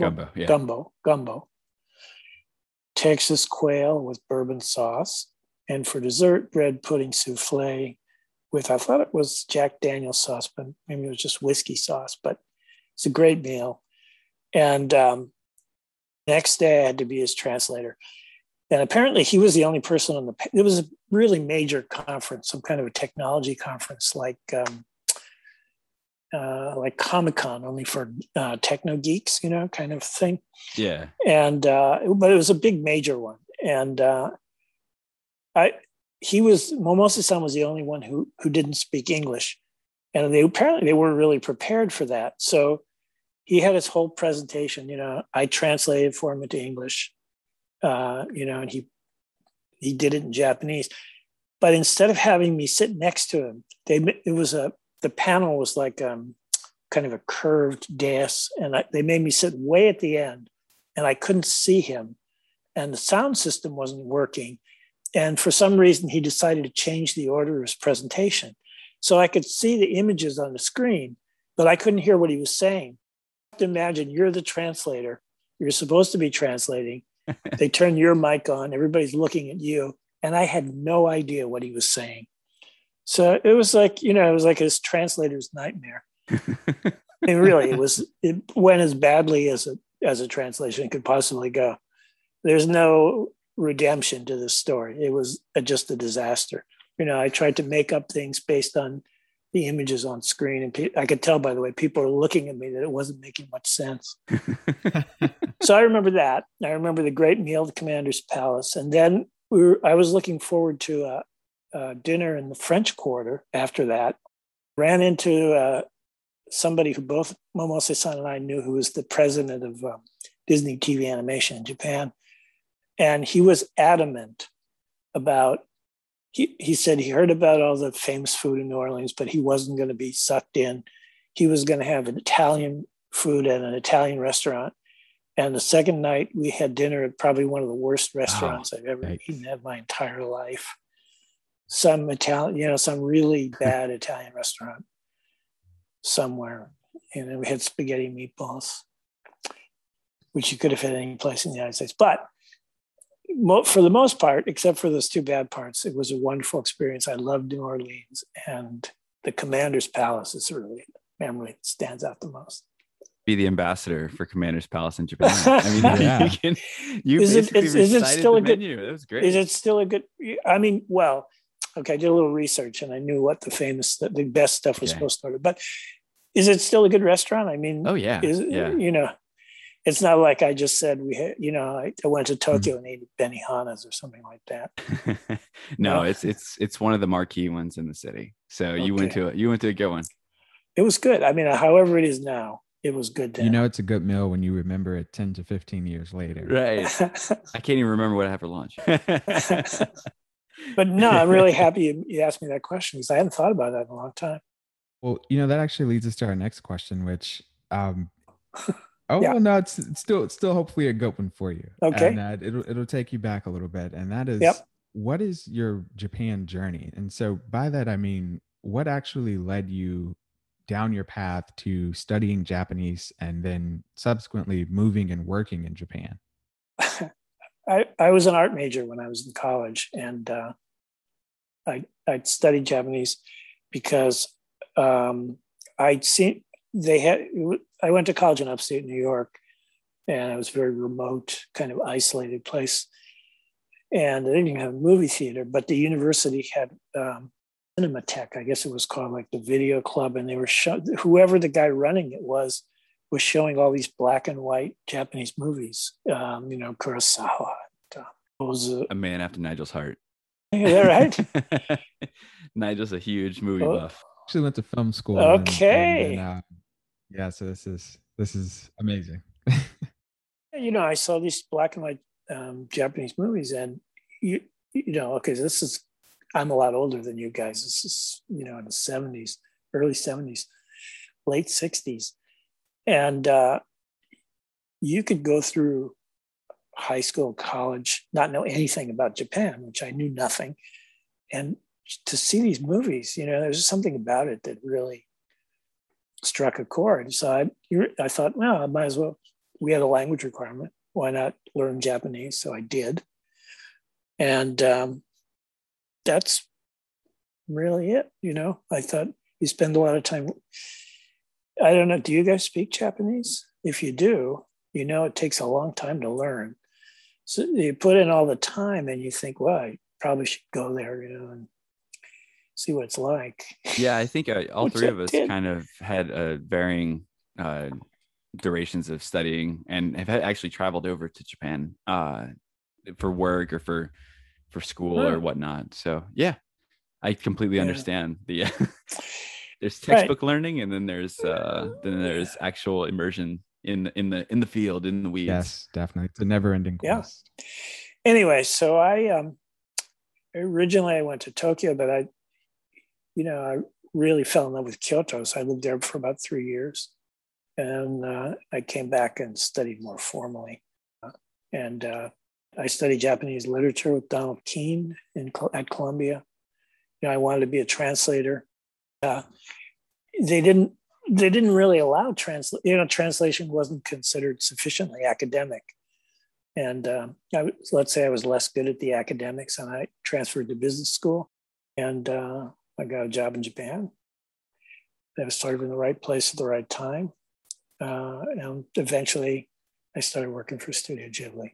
Texas quail with bourbon sauce, and for dessert, bread pudding souffle with, I thought it was Jack Daniel's sauce, but maybe it was just whiskey sauce, but it's a great meal. And next day I had to be his translator. And apparently he was the only person it was a really major conference, some kind of a technology conference like Comic-Con, only for techno geeks, kind of thing. Yeah. And, but it was a big major one. And Momose-san was the only one who didn't speak English. And they weren't really prepared for that. So he had his whole presentation, I translated for him into English, and he did it in Japanese. But instead of having me sit next to him, the panel was like kind of a curved dais, and they made me sit way at the end, and I couldn't see him, and the sound system wasn't working. And for some reason, he decided to change the order of his presentation. So I could see the images on the screen, but I couldn't hear what he was saying. You have to imagine you're the translator. You're supposed to be translating. They turn your mic on. Everybody's looking at you. And I had no idea what he was saying. So it was like, his translator's nightmare. And really, it went as badly as a translation could possibly go. There's no redemption to this story. It was just a disaster. I tried to make up things based on the images on screen, and I could tell by the way people were looking at me that it wasn't making much sense. So I remember that. I remember the great meal at the Commander's Palace, and then I was looking forward to a dinner in the French Quarter after that. Ran into somebody who both Momose-san and I knew, who was the president of Disney TV Animation in Japan. And he was adamant about, he said he heard about all the famous food in New Orleans, but he wasn't going to be sucked in. He was going to have an Italian food at an Italian restaurant. And the second night we had dinner at probably one of the worst restaurants I've ever eaten in my entire life. Some Italian, some really bad Italian restaurant somewhere. And then we had spaghetti meatballs, which you could have had any place in the United States. But for the most part, except for those two bad parts, it was a wonderful experience. I loved New Orleans, and the Commander's Palace is really a memory that stands out the most. Be the ambassador for Commander's Palace in Japan. I mean, yeah. is it still a good menu? That was great. Is it still a good? I mean, well, okay, I did a little research and I knew what the best stuff was supposed to order. But is it still a good restaurant? I mean, oh yeah, it's not like I just said I went to Tokyo and ate Benihana's or something like that. No, it's one of the marquee ones in the city. So you went to a good one. It was good. I mean, however it is now, it was good then. It's a good meal when you remember it 10 to 15 years later. Right. I can't even remember what I had for lunch. But no, I'm really happy you asked me that question because I hadn't thought about that in a long time. Well, that actually leads us to our next question, which well, no, it's still hopefully a good one for you. Okay. And it'll take you back a little bit. And that is, what is your Japan journey? And so by that, I mean, what actually led you down your path to studying Japanese and then subsequently moving and working in Japan? I was an art major when I was in college, and I studied Japanese because I'd seen I went to college in upstate New York, and it was a very remote, kind of isolated place. And they didn't even have a movie theater, but the university had Cinematheque, I guess it was called, like the video club, and they were whoever the guy running it was showing all these black and white Japanese movies. Kurosawa. A man after Nigel's heart. Is that right? Nigel's a huge movie buff. Actually went to film school. Okay. Yeah, so this is amazing. I saw these black and white Japanese movies, and okay, I'm a lot older than you guys. This is in the 70s, early 70s, late 60s, and you could go through high school, college, not know anything about Japan, which I knew nothing, and to see these movies, there's something about it that really struck a chord. So I thought, well, I might as well. We had a language requirement. Why not learn Japanese? So I did. And that's really it. I thought you spend a lot of time. I don't know. Do you guys speak Japanese? If you do, it takes a long time to learn. So you put in all the time and you think, well, I probably should go there, and see what it's like. Yeah, I think all three of us kind of had a varying durations of studying, and have actually traveled over to Japan for work or for school or whatnot. So yeah, I completely understand the there's textbook learning, and then there's actual immersion in the field, in the weeds. Yes, definitely. It's a never-ending quest. Yeah. Anyway, so I originally I went to Tokyo, but I really fell in love with Kyoto, so I lived there for about 3 years. And I came back and studied more formally. And I studied Japanese literature with Donald Keene at Columbia. I wanted to be a translator. They didn't really allow translation wasn't considered sufficiently academic. And let's say I was less good at the academics, and I transferred to business school, and I got a job in Japan. I was sort of in the right place at the right time. And eventually I started working for Studio Ghibli.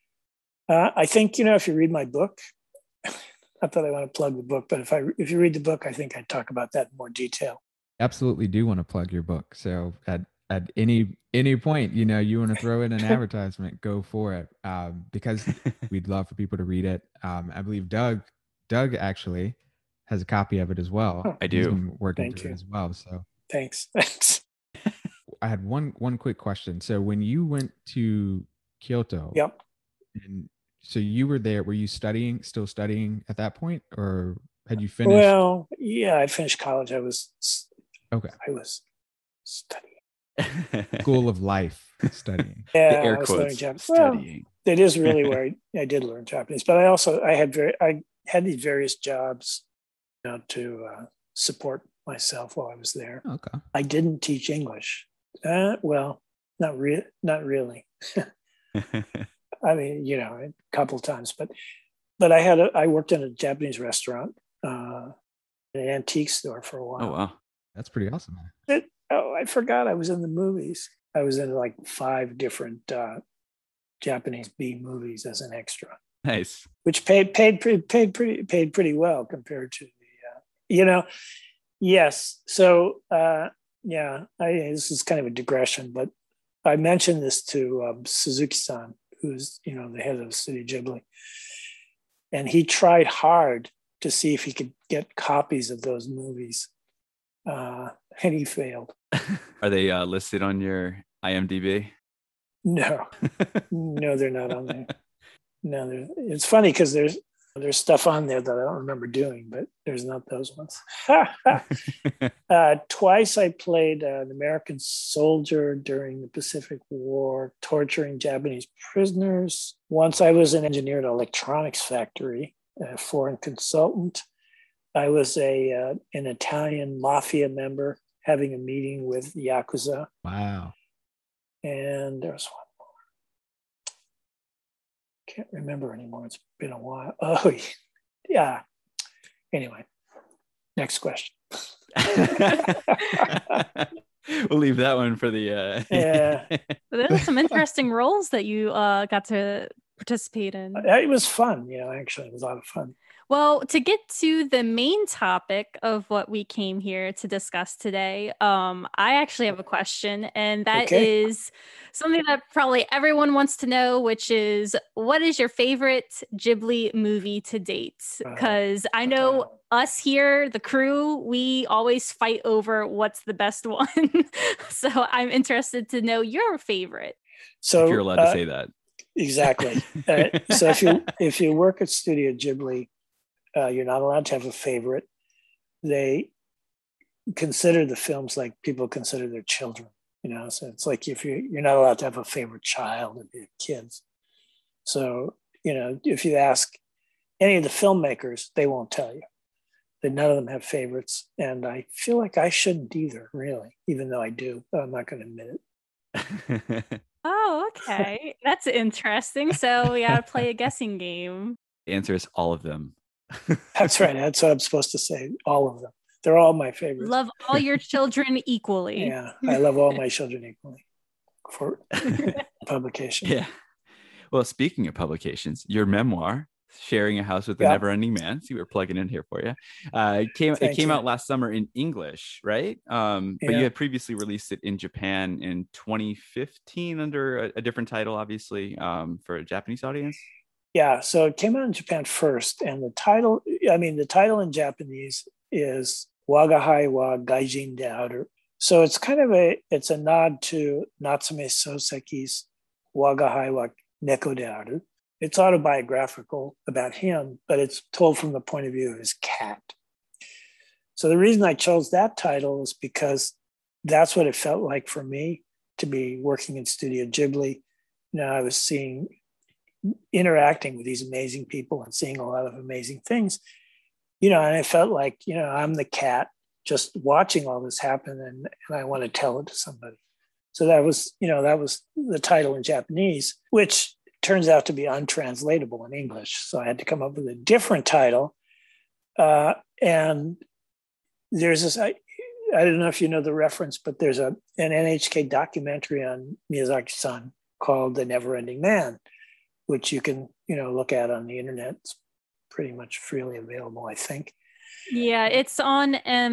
I think, if you read my book, not that I want to plug the book, but if you read the book, I think I talk about that in more detail. Absolutely do want to plug your book. So at any point, you want to throw in an advertisement, go for it. Because we'd love for people to read it. I believe Doug actually has a copy of it as well. I do. He's been working Thank through you. it as well. So Thanks. I had one quick question. So when you went to Kyoto, Yep. and so you were there, were you still studying at that point, or had you finished? Well, yeah, I finished college. I was studying. School of life studying. Yeah, The air I was quotes, learning Japanese. studying. Well, it is really where I did learn Japanese, but I had these various jobs, to support myself while I was there. Okay. I didn't teach English. Well, not really. I mean, a couple of times, but I worked in a Japanese restaurant, an antique store for a while. Oh wow, that's pretty awesome. I forgot I was in the movies. I was in like 5 different Japanese B movies as an extra. Nice. Which paid pretty well compared to the yes. So this is kind of a digression, but I mentioned this to Suzuki-san, who's the head of Studio Ghibli, and he tried hard to see if he could get copies of those movies, and he failed. Are they listed on your IMDb? No, they're not on there. No, it's funny because there's stuff on there that I don't remember doing, but there's not those ones. Twice I played an American soldier during the Pacific War, torturing Japanese prisoners. Once I was an engineer at an electronics factory, a foreign consultant. I was an Italian mafia member having a meeting with Yakuza. Wow. And there was one more. can't remember anymore. It's been a while. Oh, yeah. Anyway, next question. We'll leave that one for the. Yeah. There were some interesting roles that you got to participate in. It was fun. Actually, it was a lot of fun. Well, to get to the main topic of what we came here to discuss today, I actually have a question, and that is something that probably everyone wants to know, which is, what is your favorite Ghibli movie to date? Because I know us here, the crew, we always fight over what's the best one. So I'm interested to know your favorite. So if you're allowed to say that. Exactly. So if you work at Studio Ghibli, you're not allowed to have a favorite. They consider the films like people consider their children, so it's like if you're not allowed to have a favorite child or your kids. So, if you ask any of the filmmakers, they won't tell you. That none of them have favorites. And I feel like I shouldn't either, really, even though I do, but I'm not going to admit it. Oh, okay. That's interesting. So we got to play a guessing game. The answer is all of them. That's right. That's what I'm supposed to say. All of them. They're all my favorites. Love all your children equally. Yeah, I love all my children equally for publication. Yeah. Well, speaking of publications, your memoir, Sharing a House with the Never-Ending Man. See, we're plugging in here for you. It came out last summer in English, right? But you had previously released it in Japan in 2015 under a different title, obviously, for a Japanese audience. Yeah, so it came out in Japan first, and the title in Japanese is Wagahai wa Gaijin de Aru. So it's kind of a nod to Natsume Soseki's Wagahai wa Neko de Aru. It's autobiographical about him, but it's told from the point of view of his cat. So the reason I chose that title is because that's what it felt like for me to be working in Studio Ghibli. I was interacting with these amazing people and seeing a lot of amazing things, and I felt like, I'm the cat just watching all this happen, and I want to tell it to somebody. So that was the title in Japanese, which turns out to be untranslatable in English. So I had to come up with a different title. And there's this, I don't know if you know the reference, but there's an NHK documentary on Miyazaki-san called The Never-Ending Man, which you can, look at on the internet. It's pretty much freely available, I think. Yeah, it's on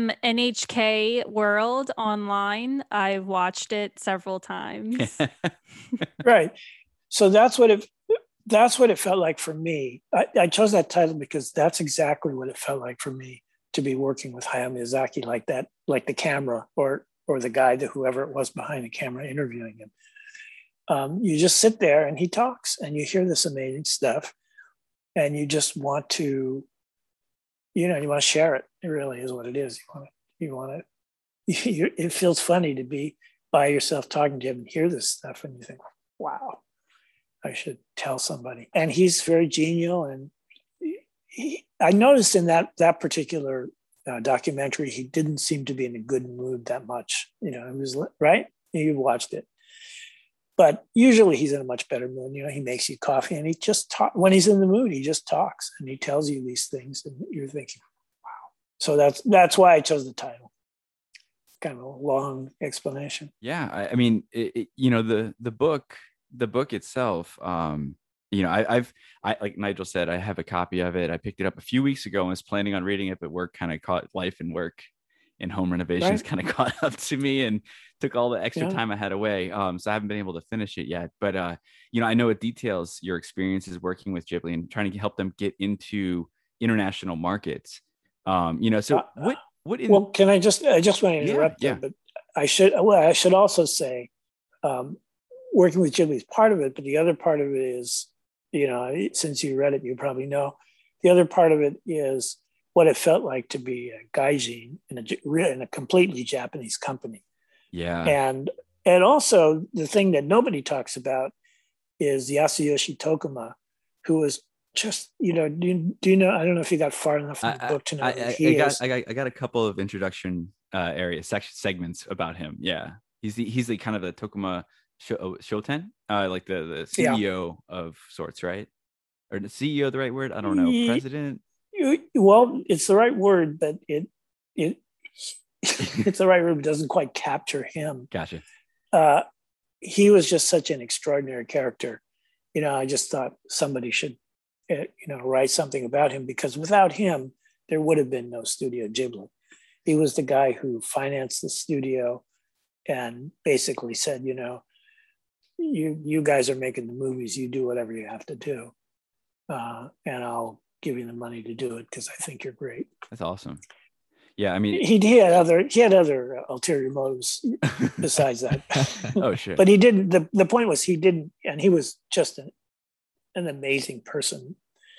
NHK World online. I've watched it several times. Right. So that's what it felt like for me. I chose that title because that's exactly what it felt like for me to be working with Hayao Miyazaki like that, like the camera or the guy, whoever it was behind the camera interviewing him. You just sit there and he talks and you hear this amazing stuff and you just want to, you want to share it. It really is what it is. It feels funny to be by yourself talking to him and hear this stuff and you think, wow, I should tell somebody. And he's very genial. And I noticed in that particular documentary, he didn't seem to be in a good mood that much. It was right. You watched it. But usually he's in a much better mood. He makes you coffee and he just when he's in the mood, he just talks and he tells you these things and you're thinking, wow. So that's why I chose the title. Kind of a long explanation. Yeah. I mean, the book itself, I like Nigel said, I have a copy of it. I picked it up a few weeks ago and was planning on reading it, but work kind of caught life and work and home renovations kind of caught up to me and took all the extra time I had away. So I haven't been able to finish it yet, but I know it details your experiences working with Ghibli and trying to help them get into international markets. So what can I just want to interrupt there, but I should also say, working with Ghibli is part of it, but the other part of it is, since you read it, you probably know, the other part of it is what it felt like to be a gaijin in a completely Japanese company. Yeah. And also the thing that nobody talks about is Yasuyoshi Tokuma, who was just, do you know, I don't know if you got far enough in the book to know I got a couple of introduction segments about him. Yeah. He's the kind of the Tokuma Shoten, like the CEO of sorts, right? or the CEO the right word? I don't know. President. Well, it's the right word, but it it's the right word, but doesn't quite capture him. Gotcha. He was just such an extraordinary character. I just thought somebody should, write something about him, because without him, there would have been no Studio Ghibli. He was the guy who financed the studio and basically said, you guys are making the movies, you do whatever you have to do. And I'll give you the money to do it because I think you're great. That's awesome. Yeah, I mean, he had other ulterior motives besides that. Oh, sure. But he didn't. The point was he didn't, and he was just an amazing person,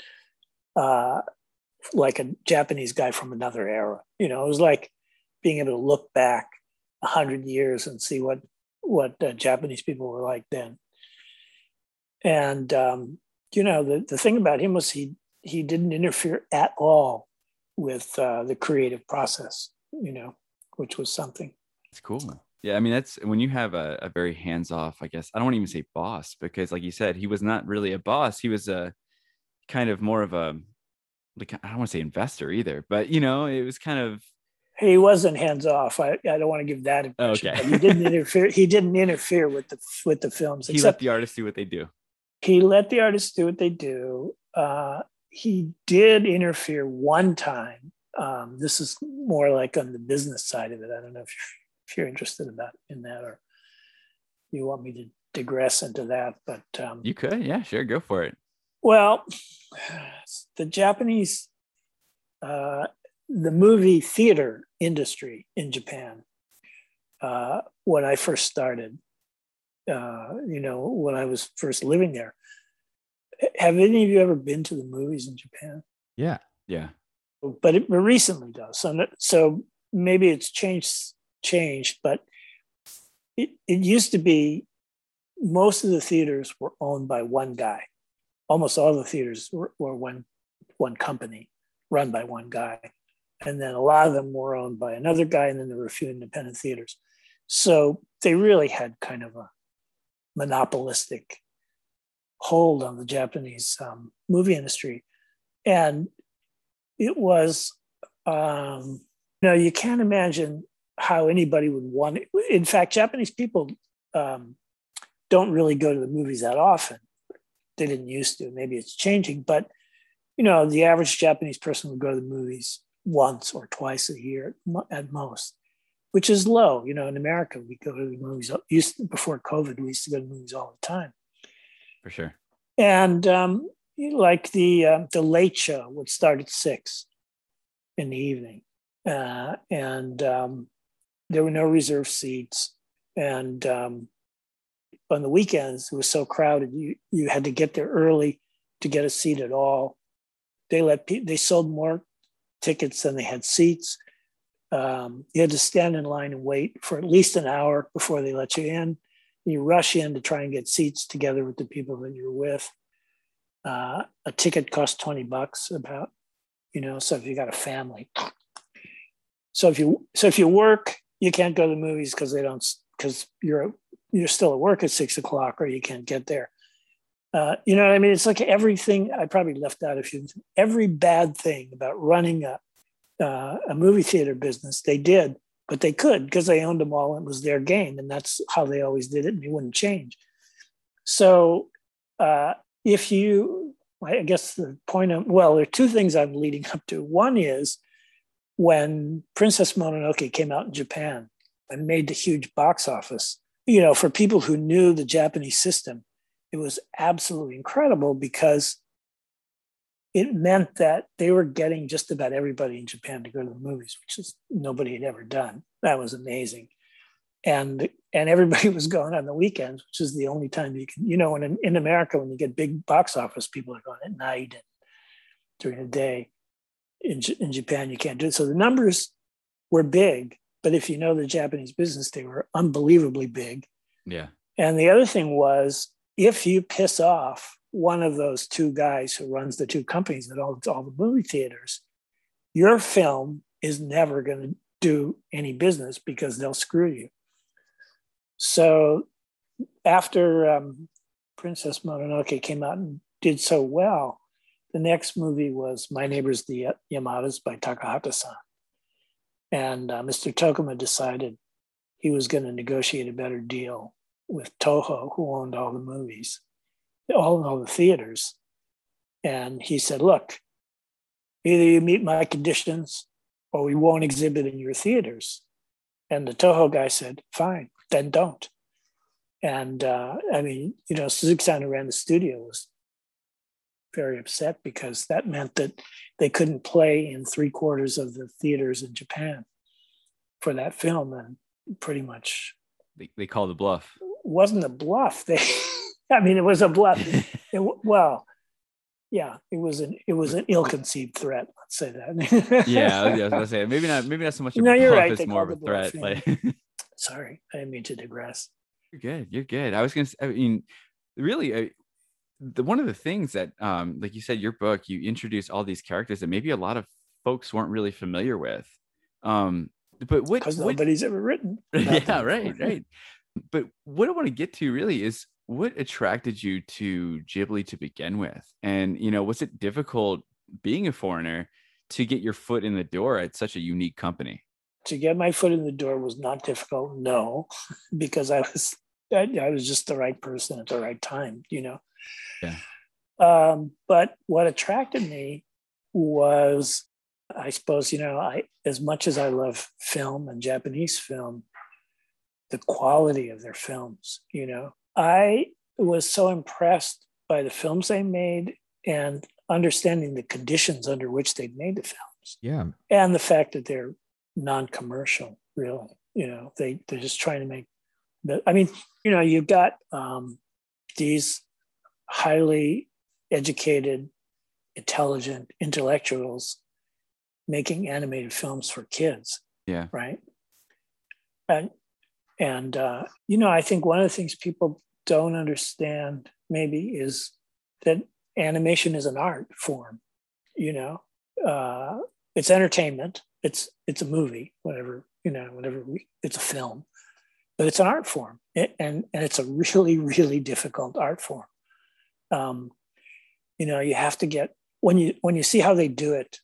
like a Japanese guy from another era. It was like being able to look back 100 years and see what Japanese people were like then. And the thing about him was he didn't interfere at all with the creative process, which was something. It's cool. Yeah, I mean, that's when you have a very hands-off, I guess. I don't want to even say boss, because like you said, he was not really a boss. He was a kind of more of a, like, I don't want to say investor either, but it was kind of. He wasn't hands-off. I don't want to give that impression. Okay. But he didn't interfere. He didn't interfere with the films. He let the artists do what they do. He let the artists do what they do. He did interfere one time. This is more like on the business side of it. I don't know if you're interested in that, or you want me to digress into that. But you could, yeah, sure, go for it. Well, the Japanese, the movie theater industry in Japan, when I first started, when I was first living there. Have any of you ever been to the movies in Japan? Yeah. But it recently does. So maybe it's changed, but it used to be most of the theaters were owned by one guy. Almost all the theaters were one company run by one guy. And then a lot of them were owned by another guy, and then there were a few independent theaters. So they really had kind of a monopolistic hold on the Japanese movie industry. And it was, you can't imagine how anybody would want it. In fact, Japanese people don't really go to the movies that often. They didn't used to. Maybe it's changing, but the average Japanese person would go to the movies once or twice a year at most, which is low. In America, we go to the movies. Before COVID, we used to go to movies all the time. For sure. And like the late show would start at 6 in the evening, and there were no reserved seats. And on the weekends, it was so crowded, you had to get there early to get a seat at all. They sold more tickets than they had seats. You had to stand in line and wait for at least an hour before they let you in. You rush in to try and get seats together with the people that you're with. A ticket costs $20 about, so if you got a family. So if you work, you can't go to the movies because you're still at work at 6 o'clock, or you can't get there. You know what I mean? It's like everything. I probably left out a few. Every bad thing about running a movie theater business, they did, but they could because they owned them all and it was their game, and that's how they always did it, and it wouldn't change. So I guess the point there are two things I'm leading up to. One is when Princess Mononoke came out in Japan and made the huge box office, for people who knew the Japanese system, it was absolutely incredible because it meant that they were getting just about everybody in Japan to go to the movies, which is nobody had ever done. That was amazing. And everybody was going on the weekends, which is the only time you can, when in America, when you get big box office, people are going at night and during the day. In Japan, you can't do it. So the numbers were big, but if you know the Japanese business, they were unbelievably big. Yeah. And the other thing was, if you piss off one of those two guys who runs the two companies at all the movie theaters, your film is never going to do any business because they'll screw you. So after Princess Mononoke came out in did so well, the next movie was My Neighbors the Yamadas by Takahata-san. And Mr. Tokuma decided he was going to negotiate a better deal with Toho, who owned all the movies, all the theaters. And he said, look, either you meet my conditions or we won't exhibit in your theaters. And the Toho guy said, fine, then don't. And Suzuki-san, who ran the studio, was very upset because that meant that they couldn't play in 3/4 of the theaters in Japan for that film. And pretty much they called the bluff. Wasn't a bluff. It was a bluff. It was an ill-conceived threat. Let's say that. Yeah, I was gonna say maybe not so much. No, you're bluff, right. It's more of a threat. Sorry, I didn't mean to digress. You're good. I was gonna say, I mean, really, one of the things that, like you said, your book, you introduce all these characters that maybe a lot of folks weren't really familiar with. But because nobody's ever written. Yeah, right. But what I want to get to really is what attracted you to Ghibli to begin with, and was it difficult being a foreigner to get your foot in the door at such a unique company? To get my foot in the door was not difficult, no, because I was just the right person at the right time, Yeah. But what attracted me was, I suppose, as much as I love film and Japanese film, the quality of their films, I was so impressed by the films they made and understanding the conditions under which they made the films. Yeah. And the fact that they're non-commercial, really. They're just trying to make you've got these highly educated, intelligent intellectuals making animated films for kids. Yeah. Right. And I think one of the things people don't understand maybe is that animation is an art form. It's entertainment. It's a movie, it's a film, but it's an art form, and it's a really, really difficult art form. You have to get when you see how they do it.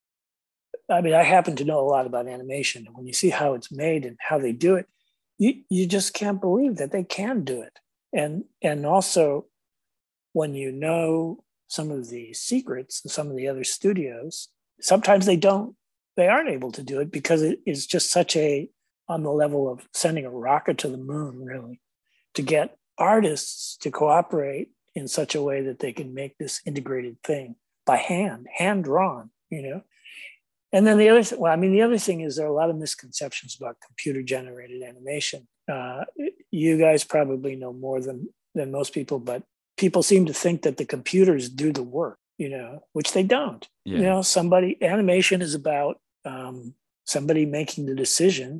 I mean, I happen to know a lot about animation, and when you see how it's made and how they do it, you just can't believe that they can do it. And also, when you know some of the secrets of some of the other studios, sometimes they aren't able to do it because it is just such on the level of sending a rocket to the moon, really, to get artists to cooperate in such a way that they can make this integrated thing by hand drawn, And then the other thing is there are a lot of misconceptions about computer generated animation. You guys probably know more than most people, but people seem to think that the computers do the work, which they don't. Yeah. Animation is about somebody making the decision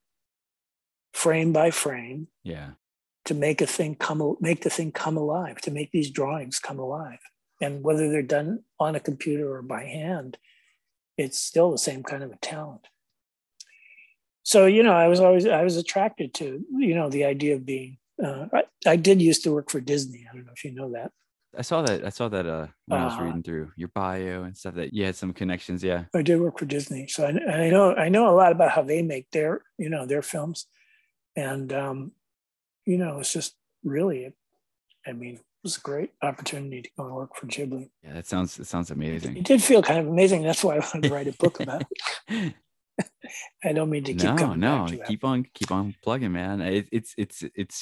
frame by frame. Yeah. To make the thing come alive, to make these drawings come alive. And whether they're done on a computer or by hand, it's still the same kind of a talent. So, I was attracted to, the idea of being, I did used to work for Disney. I don't know if you know that. I saw that when I was reading through your bio and stuff, that you had some connections. Yeah. I did work for Disney. So I know a lot about how they make their films. And, it's just really, it was a great opportunity to go and work for Ghibli. Yeah, it sounds amazing. It did feel kind of amazing. That's why I wanted to write a book about it. I don't mean to keep coming back to that. Keep on plugging, man. It's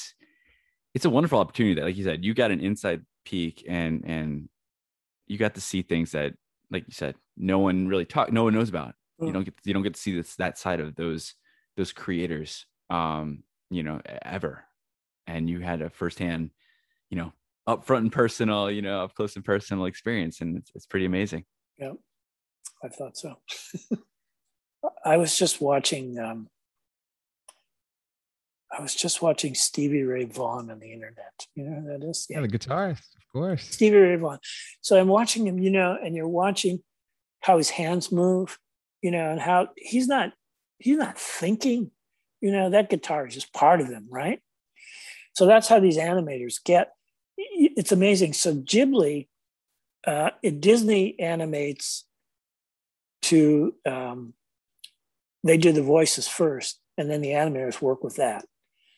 a wonderful opportunity that, like you said, you got an inside peek and you got to see things that, like you said, no one knows about. You don't get to see that side of those creators, ever. And you had a firsthand, up front and personal, up close and personal experience. And it's pretty amazing. Yeah, I thought so. I was just watching Stevie Ray Vaughan on the internet. You know who that is? Yeah, the guitarist, of course. Stevie Ray Vaughan. So I'm watching him, and you're watching how his hands move, and how he's not thinking, that guitar is just part of him, right? So that's how these animators get. It's amazing. So Ghibli Disney animates to, they do the voices first, and then the animators work with that.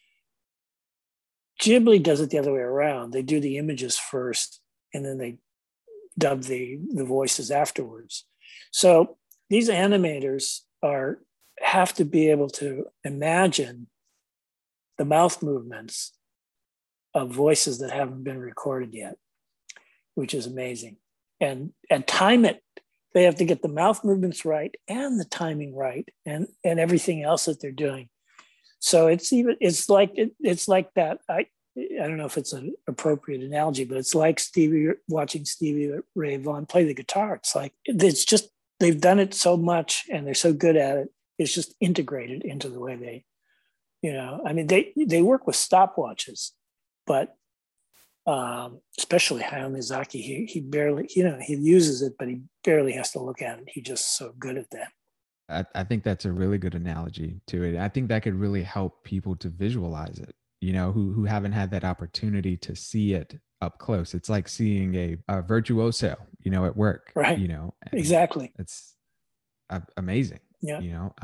Ghibli does it the other way around. They do the images first, and then they dub the voices afterwards. So these animators have to be able to imagine the mouth movements of voices that haven't been recorded yet, which is amazing. And time it. They have to get the mouth movements right and the timing right, and everything else that they're doing. So it's like that. I don't know if it's an appropriate analogy, but it's like watching Stevie Ray Vaughan play the guitar. It's like, it's just, they've done it so much and they're so good at it. It's just integrated into the way they, I mean, they work with stopwatches, but especially Hayao Miyazaki, he barely, he uses it, but he barely has to look at it. He's just so good at that. I think that's a really good analogy to it. I think that could really help people to visualize it, who haven't had that opportunity to see it up close. It's like seeing a virtuoso, at work, right? Exactly. It's amazing. Yeah.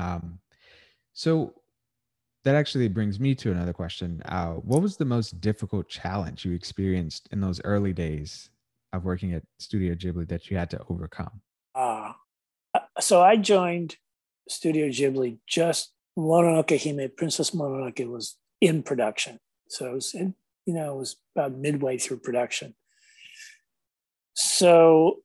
So that actually brings me to another question. What was the most difficult challenge you experienced in those early days of working at Studio Ghibli that you had to overcome? So I joined Studio Ghibli just Mononoke Hime, Princess Mononoke was in production. So it was it was about midway through production. So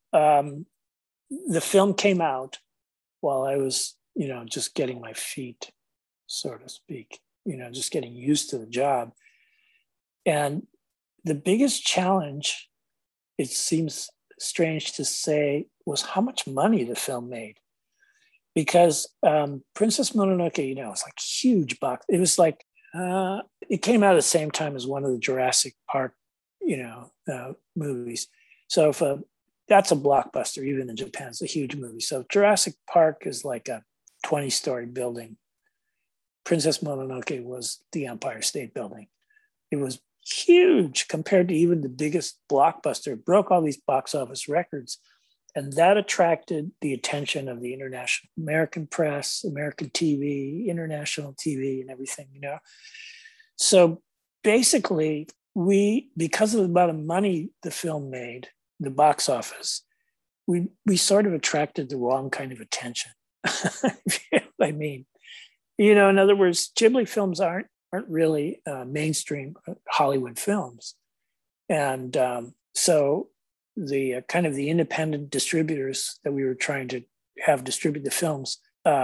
the film came out while I was, just getting my feet, so to speak, just getting used to the job. And the biggest challenge, it seems strange to say, was how much money the film made. Because Princess Mononoke, it's like huge box. It was like, it came out at the same time as one of the Jurassic Park, movies. So that's a blockbuster, even in Japan, it's a huge movie. So Jurassic Park is like a 20-story building. Princess Mononoke was the Empire State Building. It was huge compared to even the biggest blockbuster. It broke all these box office records. And that attracted the attention of the international American press, American TV, international TV, and everything, So basically, because of the amount of money the film made, the box office, we sort of attracted the wrong kind of attention. I mean, in other words, Ghibli films aren't really mainstream Hollywood films, and so the kind of the independent distributors that we were trying to have distribute the films,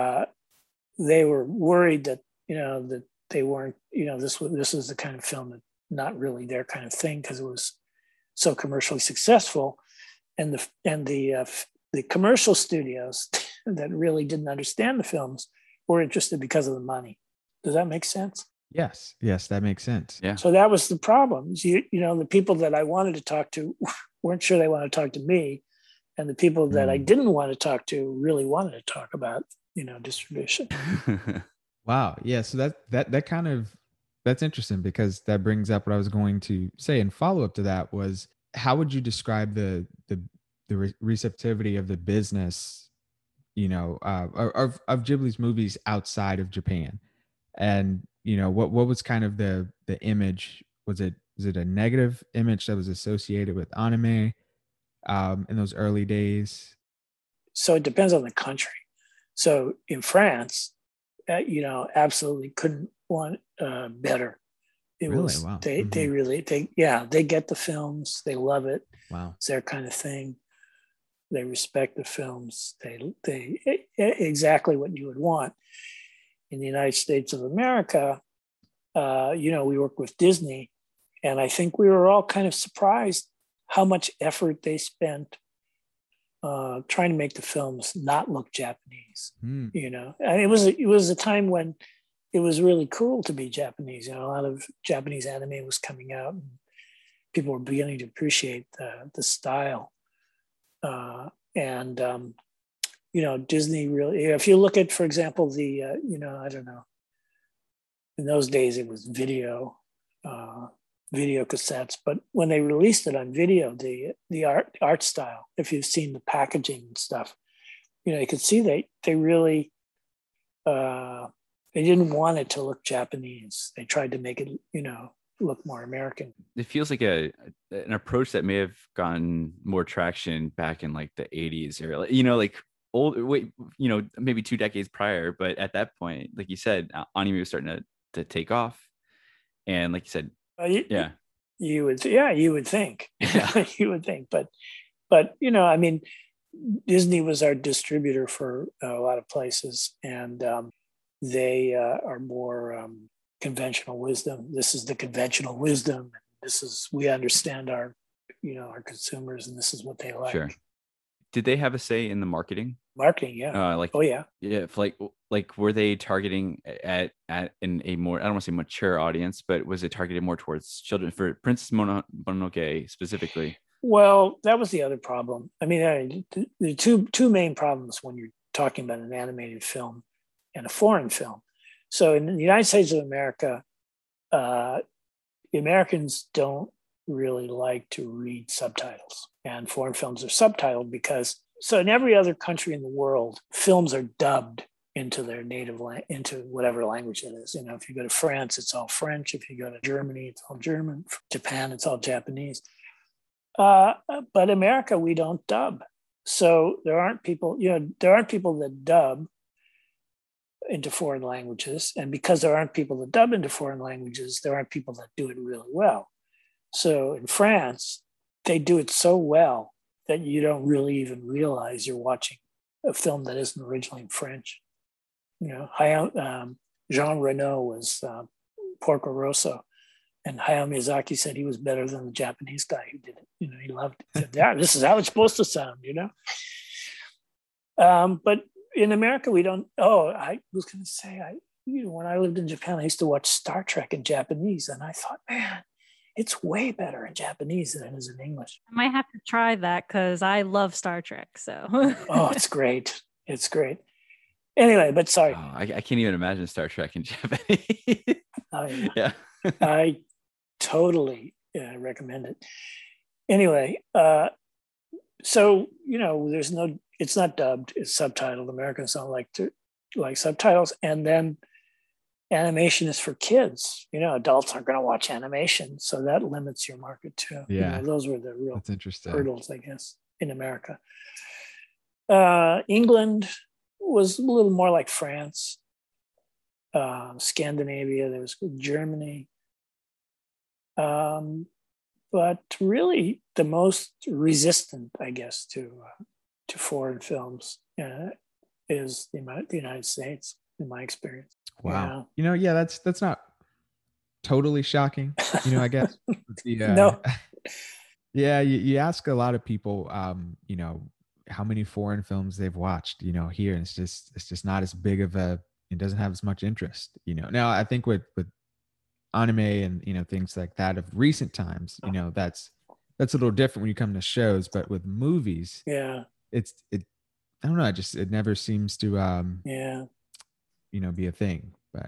they were worried that that they weren't, this was the kind of film that not really their kind of thing because it was so commercially successful, and the commercial studios that really didn't understand the films were interested because of the money. Does that make sense? Yes, that makes sense. Yeah. So that was the problem. The people that I wanted to talk to weren't sure they wanted to talk to me, and the people that I didn't want to talk to really wanted to talk about, distribution. Wow. Yeah. So that kind of, that's interesting because that brings up what I was going to say in follow up to that was, how would you describe the receptivity of the business, of Ghibli's movies outside of Japan? And, what was kind of the image? Was it a negative image that was associated with anime in those early days? So it depends on the country. So in France, absolutely couldn't want better. It really? was, Wow. they get the films, they love it. Wow. It's their kind of thing. They respect the films. They exactly what you would want. In the United States of America, we work with Disney, and I think we were all kind of surprised how much effort they spent trying to make the films not look Japanese. And it was a time when it was really cool to be Japanese. A lot of Japanese anime was coming out, and people were beginning to appreciate the style. Disney really, if you look at, for example, I don't know, in those days it was video, video cassettes. But when they released it on video, the art style, if you've seen the packaging and stuff, you could see they really they didn't want it to look Japanese. They tried to make it look more American. It feels like an approach that may have gotten more traction back in like the 80s or like maybe 2 decades prior. But at that point, like you said, anime was starting to take off, and like you said, you would think, you would think, but I mean, Disney was our distributor for a lot of places, and they are more conventional wisdom. This is the conventional wisdom. We understand our consumers, and this is what they like. Sure. Did they have a say in the marketing? Marketing, yeah. Oh yeah. Yeah. Like were they targeting at in a more, I don't want to say mature audience, but was it targeted more towards children for Princess Mononoke specifically? Well, that was the other problem. I mean, the two main problems when you're talking about an animated film and a foreign film. So in the United States of America, the Americans don't really like to read subtitles, and foreign films are subtitled so in every other country in the world, films are dubbed into their native into whatever language it is. If you go to France, it's all French. If you go to Germany, it's all German. Japan, it's all Japanese. But America, we don't dub. So there aren't people that dub into foreign languages. And because there aren't people that dub into foreign languages, there aren't people that do it really well. So in France, they do it so well that you don't really even realize you're watching a film that isn't originally in French. Jean Reno was Porco Rosso, and Hayao Miyazaki said he was better than the Japanese guy who did it. He loved it. He said, yeah, this is how it's supposed to sound, But in America, we don't. Oh, I was going to say, when I lived in Japan, I used to watch Star Trek in Japanese, and I thought, man, it's way better in Japanese than it is in English. I might have to try that because I love Star Trek. So. Oh, it's great. It's great. Anyway, but sorry. Oh, I can't even imagine Star Trek in Japanese. Yeah. I totally recommend it. Anyway, so, it's not dubbed, it's subtitled. Americans don't like subtitles. And then animation is for kids. Adults aren't going to watch animation. So that limits your market too. Yeah. Those were the real hurdles, I guess, in America. England was a little more like France. Scandinavia, there was Germany. But really the most resistant, I guess, to foreign films is the United States, in my experience. Wow. That's not totally shocking, I guess. No. Yeah, you ask a lot of people, how many foreign films they've watched, here, and it's just not as big of it doesn't have as much interest, Now I think with anime and things like that of recent times, that's a little different when you come to shows, but with movies, I don't know, it never seems to be a thing. But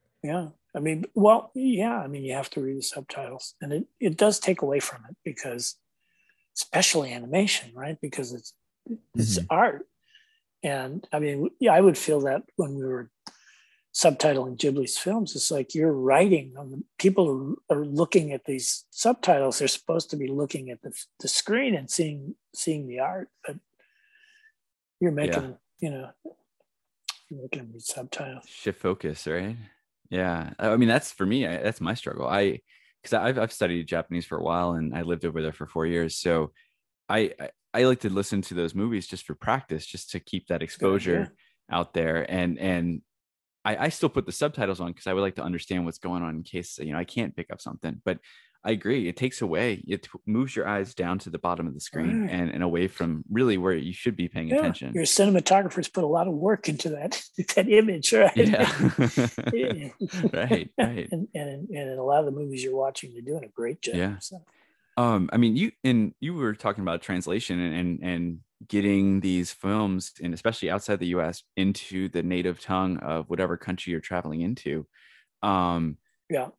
you have to read the subtitles, and it does take away from it, because especially animation, right? Because it's art. And I would feel that when we were subtitling Ghibli's films, it's like you're writing on the people are looking at these subtitles. They're supposed to be looking at the screen and seeing the art, but you're making you're making them read subtitles. Shift focus, right? Yeah, that's for me. That's my struggle. Because I've studied Japanese for a while, and I lived over there for 4 years. So I like to listen to those movies just for practice, just to keep that exposure out there. And I still put the subtitles on because I would like to understand what's going on in case I can't pick up something. But I agree, it takes away, it moves your eyes down to the bottom of the screen and away from really where you should be paying attention. Your cinematographers put a lot of work into that image, right? Yeah. Right. And in a lot of the movies you're watching, they're doing a great job. Yeah. So. You were talking about translation and getting these films, and especially outside the US, into the native tongue of whatever country you're traveling into.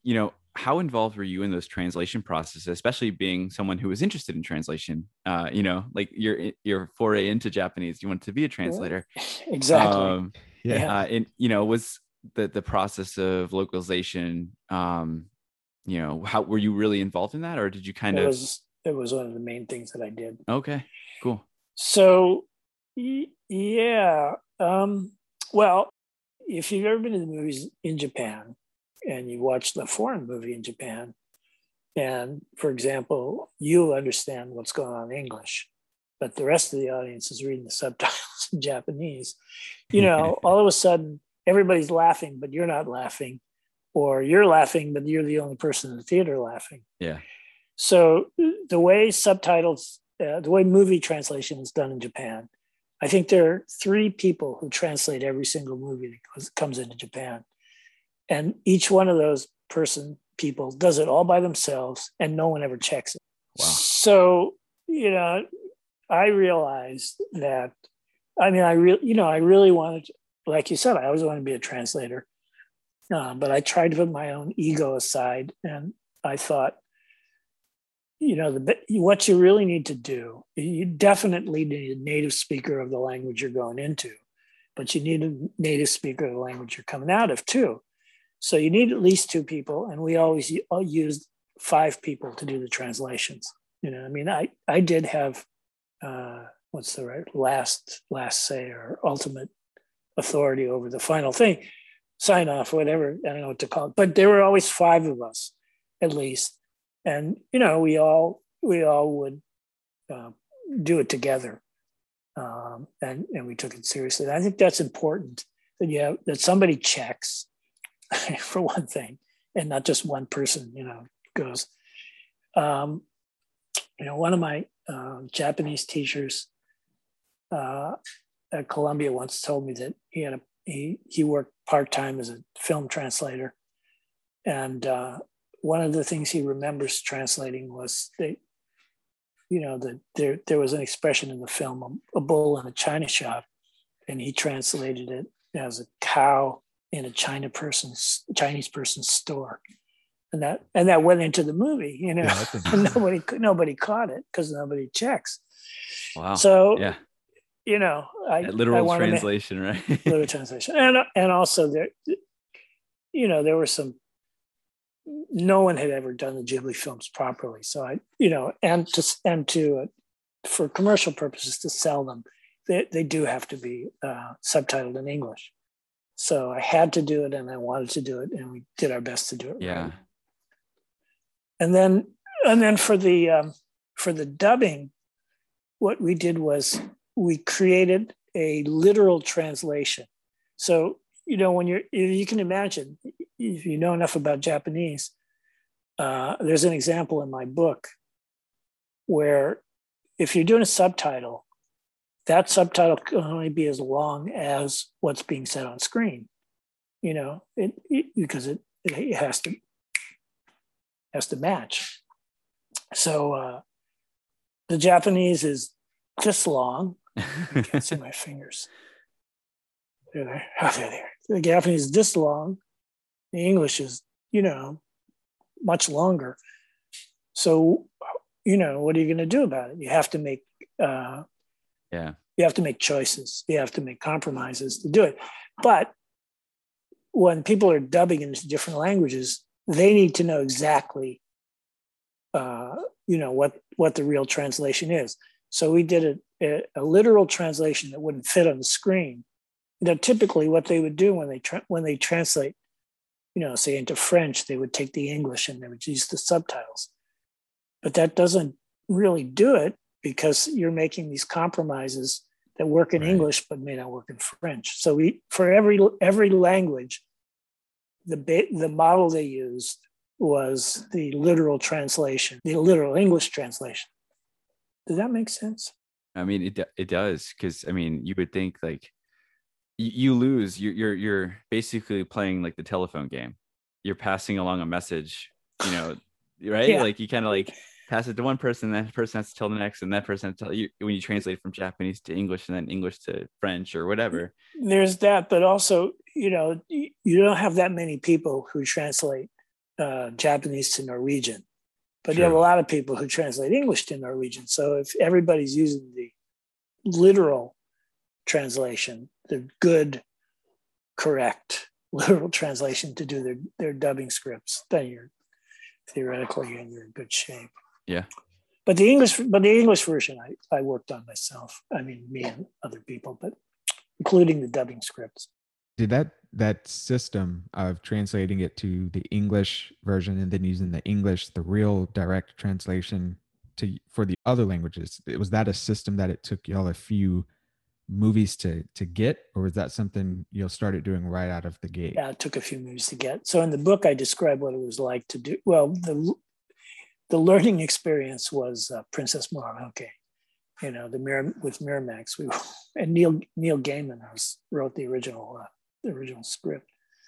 how involved were you in those translation processes, especially being someone who was interested in translation? Like your foray into Japanese, you wanted to be a translator. Exactly. Yeah. And was the process of localization, how were you really involved in that, or did you kind It of? was it was one of the main things that I did. Okay, cool. So yeah. Well, if you've ever been to the movies in Japan and you watch the foreign movie in Japan, and for example, you'll understand what's going on in English, but the rest of the audience is reading the subtitles in Japanese. All of a sudden, everybody's laughing, but you're not laughing, or you're laughing, but you're the only person in the theater laughing. Yeah. So the way the way movie translation is done in Japan, I think there are 3 people who translate every single movie that comes into Japan. And each one of those people does it all by themselves, and no one ever checks it. Wow. So, I realized that, I really wanted to, like you said, I always wanted to be a translator. But I tried to put my own ego aside, and I thought, what you really need to do, you definitely need a native speaker of the language you're going into, but you need a native speaker of the language you're coming out of too. So you need at least 2 people, and we always used 5 people to do the translations. I did have what's the right last say or ultimate authority over the final thing, sign off, whatever, I don't know what to call it. But there were always 5 of us, at least. And, we all would do it together. And we took it seriously. And I think that's important that somebody checks for one thing, and not just one person, goes. One of my Japanese teachers at Columbia once told me that he worked part-time as a film translator. And one of the things he remembers translating was there was an expression in the film, a bull in a china shop, and he translated it as a cow in a Chinese person's store. And that went into the movie, Yeah, and nobody caught it because nobody checks. Wow. So, yeah. Literal translation, right? Literal translation. And also there were some, no one had ever done the Ghibli films properly. So for commercial purposes to sell them, they do have to be subtitled in English. So I had to do it, and I wanted to do it, and we did our best to do it. Yeah. Right. And then for the dubbing, what we did was we created a literal translation. So, you can imagine, if you know enough about Japanese, there's an example in my book where if you're doing a subtitle, that subtitle can only be as long as what's being said on screen, because it has to match. So the Japanese is this long. I can't see my fingers. They're there. The Japanese is this long. The English is, much longer. So, what are you going to do about it? You have to make you have to make choices. You have to make compromises to do it. But when people are dubbing into different languages, they need to know exactly, what the real translation is. So we did a literal translation that wouldn't fit on the screen. Typically what they would do when they translate, say into French, they would take the English and they would use the subtitles. But that doesn't really do it, because you're making these compromises that work in English but may not work in French. So for every language, the model they used was the literal translation, the literal English translation. Does that make sense? I mean, it does, because you would think like you lose. You're basically playing like the telephone game. You're passing along a message, right? Yeah. Like you kind of like pass it to one person, that person has to tell the next, and that person has to tell you when you translate from Japanese to English and then English to French or whatever. There's that, but also, you don't have that many people who translate Japanese to Norwegian. But True. you have a lot of people who translate English to Norwegian. So if everybody's using the literal translation, the good, correct literal translation to do their dubbing scripts, then you're theoretically in good shape. Yeah. But the English version I worked on myself. I mean, me and other people, but including the dubbing scripts. Did that system of translating it to the English version and then using the real direct translation for the other languages, was that a system that it took y'all a few movies to get, or was that something you'll started doing right out of the gate? Yeah, it took a few movies to get. So in the book, I describe what it was like to do. Well, the learning experience was Princess Mononoke. With Miramax, and Neil Gaiman wrote the original script.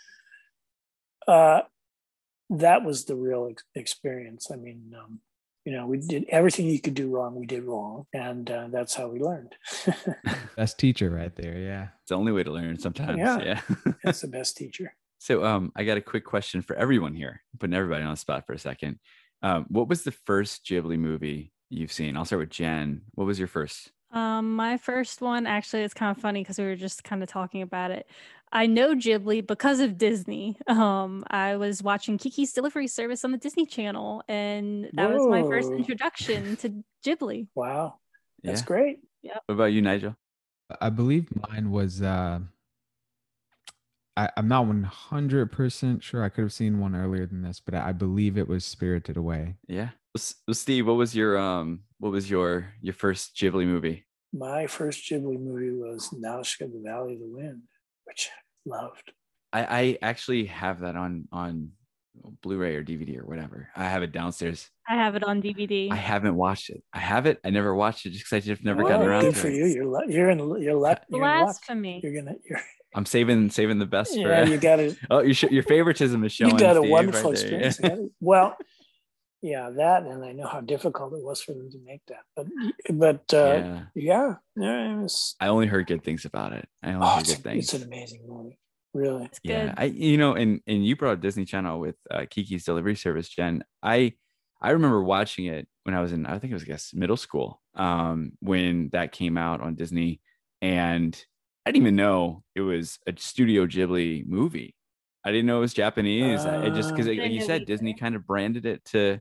That was the real experience. I mean, we did everything you could do wrong. We did wrong, and that's how we learned. Best teacher right there. Yeah, it's the only way to learn sometimes. Yeah. That's the best teacher. So I got a quick question for everyone here. I'm putting everybody on the spot for a second. What was the first Ghibli movie you've seen? I'll start with Jen. What was your first? My first one, actually, it's kind of funny because we were just kind of talking about it. I know Ghibli because of Disney. I was watching Kiki's Delivery Service on the Disney Channel, and that was my first introduction to Ghibli. Wow, that's great. Yeah. What about you, Nigel? I believe mine was. I'm not 100% sure. I could have seen one earlier than this, but I believe it was Spirited Away. Yeah. Well, Steve, what was your first Ghibli movie? My first Ghibli movie was Nausicaa, the Valley of the Wind, which I loved. I actually have that on Blu-ray or DVD or whatever. I have it downstairs. I have it on DVD. I haven't watched it. I have it. I never watched it just because I just never gotten around to it. Good for you. You're lucky. Blasphemy. I'm saving the best for. You got it. Oh, your favoritism is showing. You got a Steve, wonderful right experience. Well, yeah, that, and I know how difficult it was for them to make that. But yeah, it was. I only heard good things about it. I only heard good things. It's an amazing movie, really. It's good. And you brought up Disney Channel with Kiki's Delivery Service, Jen. I remember watching it when I was in, I think it was middle school, when that came out on Disney, and I didn't even know it was a Studio Ghibli movie. I didn't know it was Japanese. I just, because like you said, Disney kind of branded it to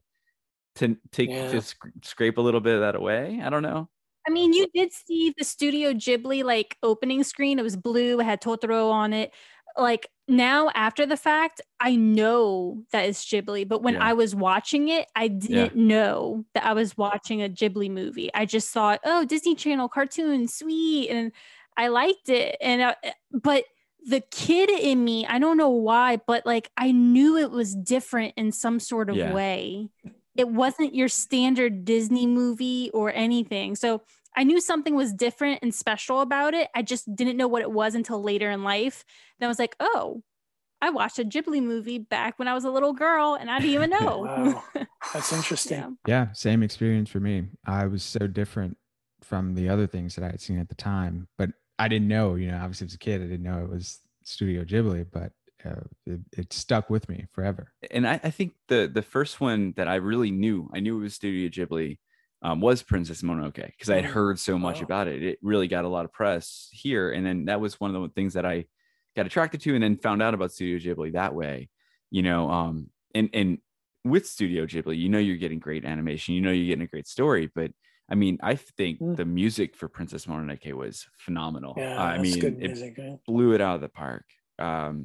scrape a little bit of that away. I don't know. I mean, you did see the Studio Ghibli like opening screen. It was blue. It had Totoro on it. Like now, after the fact, I know that it's Ghibli. But when I was watching it, I didn't know that I was watching a Ghibli movie. I just thought, oh, Disney Channel cartoon, sweet, and I liked it. And but the kid in me, I don't know why, but like I knew it was different in some sort of way. It wasn't your standard Disney movie or anything. So I knew something was different and special about it. I just didn't know what it was until later in life. Then I was like, oh, I watched a Ghibli movie back when I was a little girl and I didn't even know. Wow. That's interesting. Yeah, same experience for me. I was so different from the other things that I had seen at the time, but I didn't know, obviously as a kid, I didn't know it was Studio Ghibli, but it stuck with me forever. And I think the first one that I really knew, it was Studio Ghibli, was Princess Mononoke, because I had heard so much about it. It really got a lot of press here. And then that was one of the things that I got attracted to, and then found out about Studio Ghibli that way, and with Studio Ghibli, you're getting great animation, you're getting a great story, but I mean, I think the music for Princess Mononoke was phenomenal. Yeah, good music, blew it out of the park. And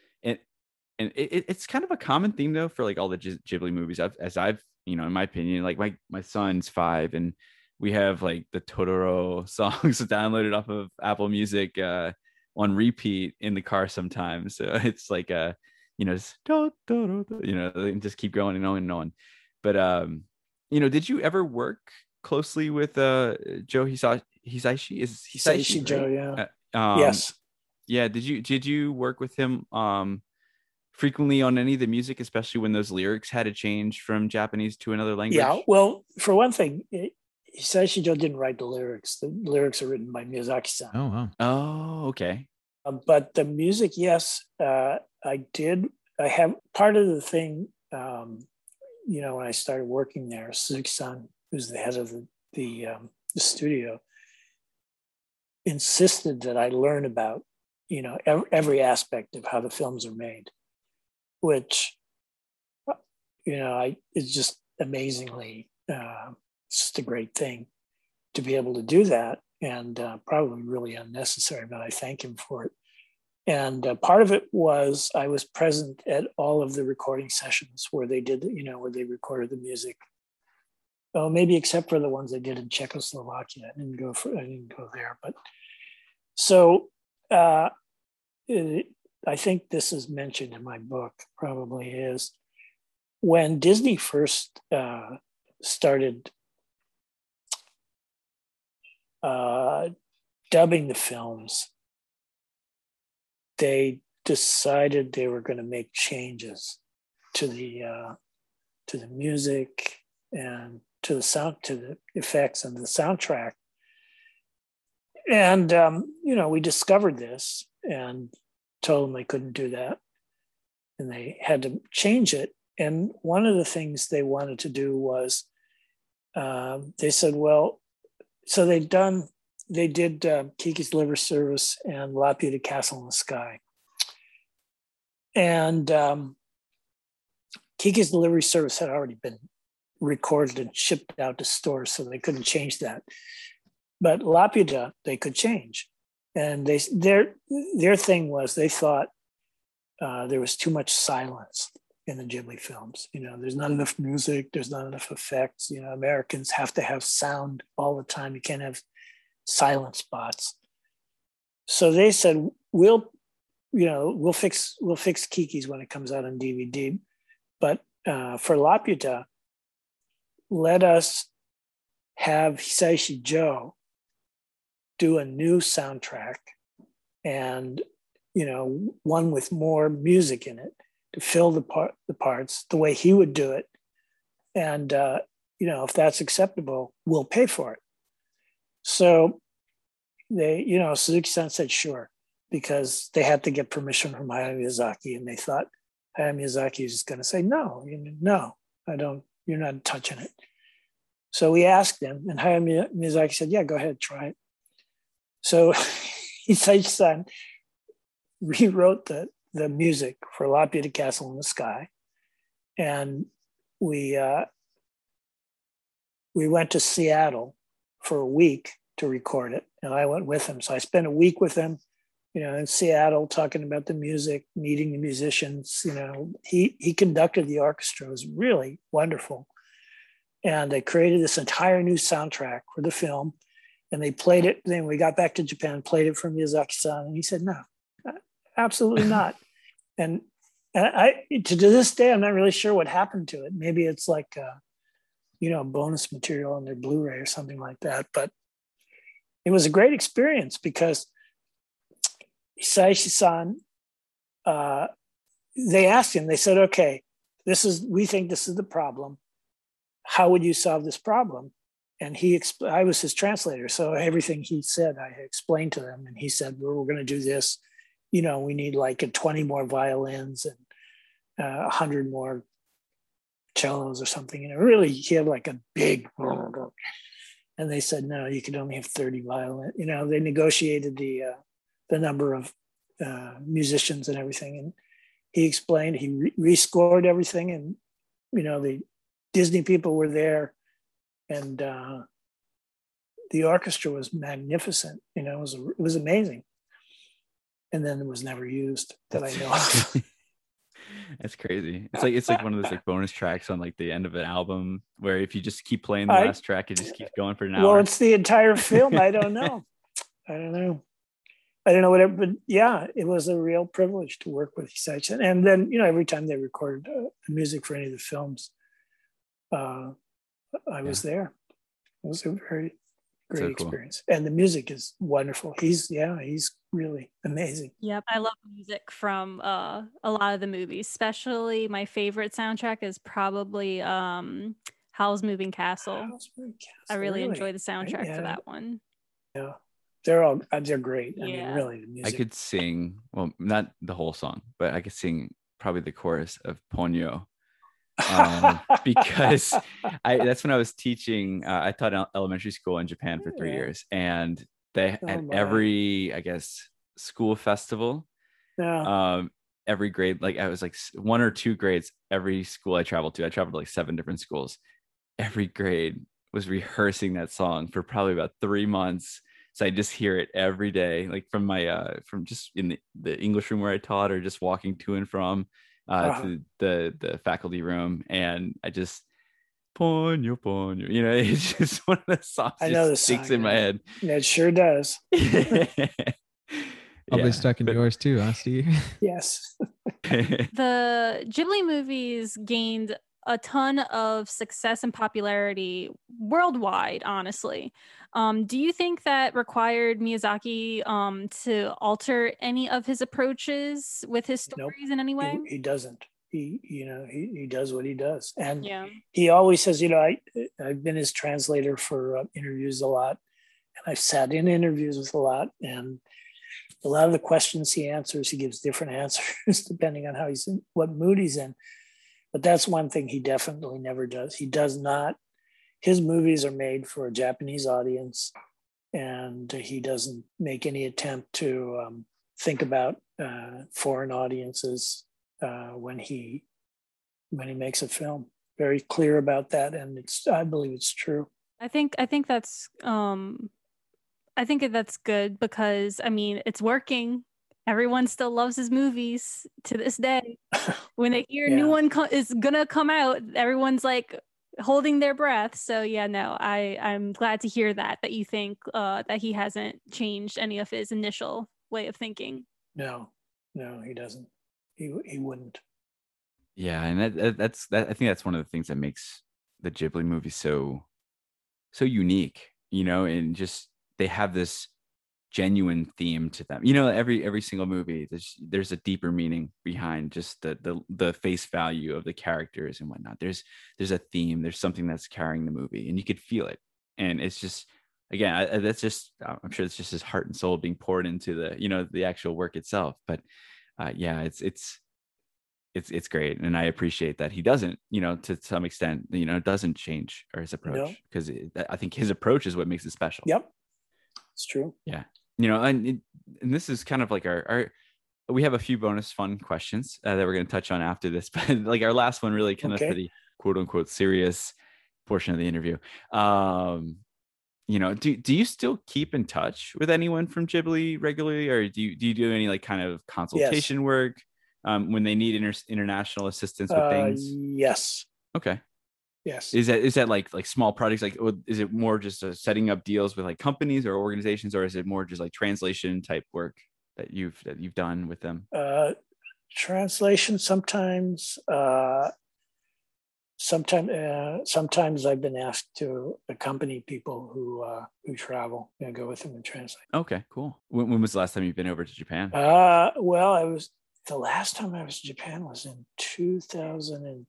it's kind of a common theme though for like all the Ghibli movies. I've in my opinion, like my son's 5, and we have like the Totoro songs downloaded off of Apple Music on repeat in the car sometimes. So it's like just just keep going and on and on. But did you ever work closely with Joe Hisaishi? Is Hisaishi right? Joe? Yeah. Yes. Yeah. Did you work with him frequently on any of the music, especially when those lyrics had to change from Japanese to another language? Yeah. Well, for one thing, Hisaishi Joe didn't write the lyrics. The lyrics are written by Miyazaki-san. Oh, wow. Oh, okay. But the music, yes, I did. I have part of the thing when I started working there, Suzuki-san, who's the head of the studio, insisted that I learn about, every aspect of how the films are made, which, it's just amazingly, it's just a great thing to be able to do that, and probably really unnecessary, but I thank him for it. And part of it was I was present at all of the recording sessions where they did, where they recorded the music. Oh, maybe except for the ones they did in Czechoslovakia. I didn't go there. But so I think this is mentioned in my book, probably is, when Disney first started dubbing the films, they decided they were going to make changes to the music and to the effects and the soundtrack. And we discovered this and told them they couldn't do that, and they had to change it. And one of the things they wanted to do was they said, well, so they did Kiki's Delivery Service and Laputa Castle in the Sky. And Kiki's Delivery Service had already been recorded and shipped out to stores, so they couldn't change that. But Laputa, they could change. And their thing was, they thought there was too much silence in the Ghibli films. There's not enough music, there's not enough effects. Americans have to have sound all the time. You can't have silent spots. So they said, we'll fix Kiki's when it comes out on DVD, but for Laputa, let us have Hisaishi Joe do a new soundtrack, and one with more music in it to fill the parts the way he would do it. And if that's acceptable, we'll pay for it. So they, Suzuki-san said sure, because they had to get permission from Hayao Miyazaki, and they thought Hayao Miyazaki is going to say, no, I don't, you're not touching it. So we asked him, and Hayao Miyazaki said, yeah, go ahead, try it. So Hisaishi-san rewrote the music for Laputa Castle in the Sky, and we went to Seattle for a week to record it, and I went with him. So I spent a week with him, in Seattle, talking about the music, meeting the musicians. He conducted the orchestra. It was really wonderful. And they created this entire new soundtrack for the film, and they played it. Then we got back to Japan, played it for Miyazaki-san, and he said, no, absolutely not. And I, to this day, I'm not really sure what happened to it. Maybe it's like, bonus material on their Blu-ray or something like that. But it was a great experience because Hisaishi-san, they asked him, they said, okay, we think this is the problem. How would you solve this problem? And I was his translator. So everything he said, I explained to them. And he said, we're going to do this. We need like 20 more violins and 100 more cellos or something. Really, he had like a big, and they said, no, you could only have 30 violins. They negotiated the number of musicians and everything. And he explained, he rescored everything. And, the Disney people were there, and the orchestra was magnificent. It was amazing. And then it was never used that I know of. That's crazy. It's like one of those like bonus tracks on like the end of an album where if you just keep playing the last track, it just keeps going for an hour. Well, it's the entire film. I don't know. I don't know whatever, but yeah, it was a real privilege to work with Hisaishi. And then, every time they recorded the music for any of the films, I was there. It was a very great experience. And the music is wonderful. He's really amazing. Yep. I love music from a lot of the movies, especially my favorite soundtrack is probably Howl's Moving Castle. I really enjoy the soundtrack for that one. Yeah. They're great. I mean, really, the music. I could sing, well, not the whole song, but I could sing probably the chorus of Ponyo because that's when I was teaching. I taught elementary school in Japan for 3 years, and they at every, I guess, school festival, every grade, like I was like 1 or 2 grades, every school I traveled to 7 different schools. Every grade was rehearsing that song for probably about 3 months. So I just hear it every day, like from my from just in the English room where I taught, or just walking to and from to the faculty room, and I just ponyo ponyo, it's just one of the songs I know just sticks in my head. It sure does. Probably stuck in yours too, huh, Steve? Yes. The Ghibli movies gained a ton of success and popularity worldwide, honestly. Do you think that required Miyazaki to alter any of his approaches with his stories in any way? He doesn't. He does what he does. And yeah. He always says, I've been his translator for interviews a lot, and I've sat in interviews with a lot, and a lot of the questions he answers, he gives different answers depending on how he's in, what mood he's in. But that's one thing he definitely never does. He does not. His movies are made for a Japanese audience, and he doesn't make any attempt to think about foreign audiences when he makes a film. Very clear about that, and I believe it's true. I think that's I think that's good, because I mean, it's working. Everyone still loves his movies to this day. When they hear a new one is gonna come out, everyone's like holding their breath. So yeah, no, I'm glad to hear that you think that he hasn't changed any of his initial way of thinking. No, he doesn't. He wouldn't. Yeah, and that's I think that's one of the things that makes the Ghibli movies so unique, and just they have this genuine theme to them. Every single movie, there's a deeper meaning behind just the face value of the characters and whatnot. There's a theme, there's something that's carrying the movie, and you could feel it. And it's just, again, that's just, I'm sure it's just his heart and soul being poured into the actual work itself. But it's great, and I appreciate that he doesn't, to some extent, doesn't change his approach, because I think his approach is what makes it special. Yep, it's true. Yeah. And this is kind of like our we have a few bonus fun questions that we're going to touch on after this, but like our last one really kind of for the quote unquote serious portion of the interview. Do you still keep in touch with anyone from Ghibli regularly, or do you do any like kind of consultation work when they need international assistance with things? Yes. Okay. Yes. Is that like small projects? Like, is it more just setting up deals with like companies or organizations, or is it more just like translation type work that you've done with them? Translation sometimes. Sometimes I've been asked to accompany people who travel and go with them and translate. Okay, cool. When was the last time you've been over to Japan? Well, the last time I was in Japan was in 2013.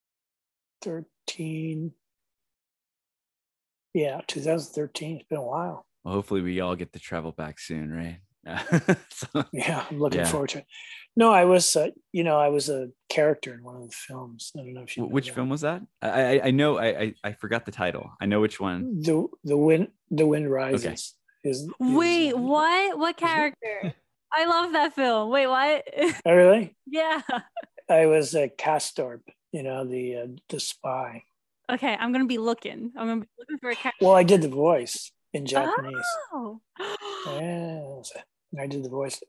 Yeah, 2013. It's been a while. Well, hopefully we all get to travel back soon, right? Yeah, I'm looking forward to it. No, I was a character in one of the films. I don't know if you know which film was that? I know. I forgot the title. I know which one. The Wind Rises. Okay. Wait, what? What character? I love that film. Wait, what? Oh, really? Yeah. I was a Castorp. The spy. Okay, I'm gonna be looking. I'm gonna be looking for a character. Well, I did the voice in Japanese. Oh. Yes, I did the voice.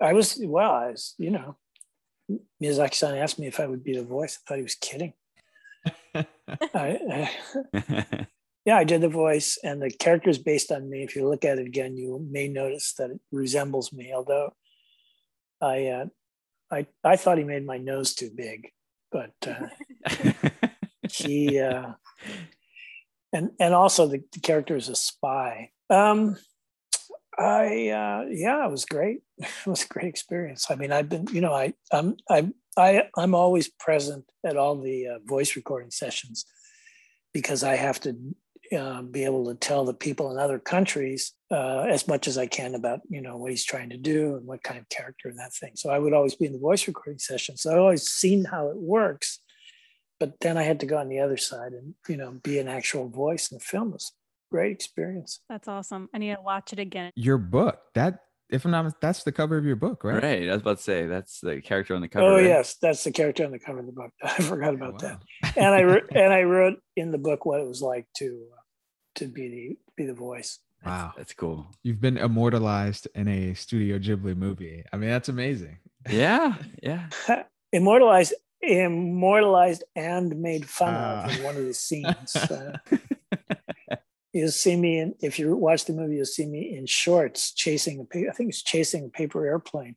Miyazaki-san asked me if I would be the voice. I thought he was kidding. Yeah, I did the voice, and the character is based on me. If you look at it again, you may notice that it resembles me. Although, I thought he made my nose too big, but he and also the character is a spy. It was great. It was a great experience. I mean, I've been, I'm always present at all the voice recording sessions, because I have to be able to tell the people in other countries as much as I can about, what he's trying to do and what kind of character and that thing. So I would always be in the voice recording session. So I've always seen how it works, but then I had to go on the other side and, be an actual voice in the film. It was a great experience. That's awesome. I need to watch it again. Your book, if I'm not, that's the cover of your book, right? Right. I was about to say, that's the character on the cover. Oh, right? yes. That's the character on the cover of the book. I forgot about that. And I wrote in the book what it was like to be the voice. Wow. That's cool. You've been immortalized in a Studio Ghibli movie. I mean, that's amazing. Yeah. Yeah. Immortalized and made fun of in one of the scenes. You'll see me if you watch the movie, you'll see me in shorts chasing a paper airplane.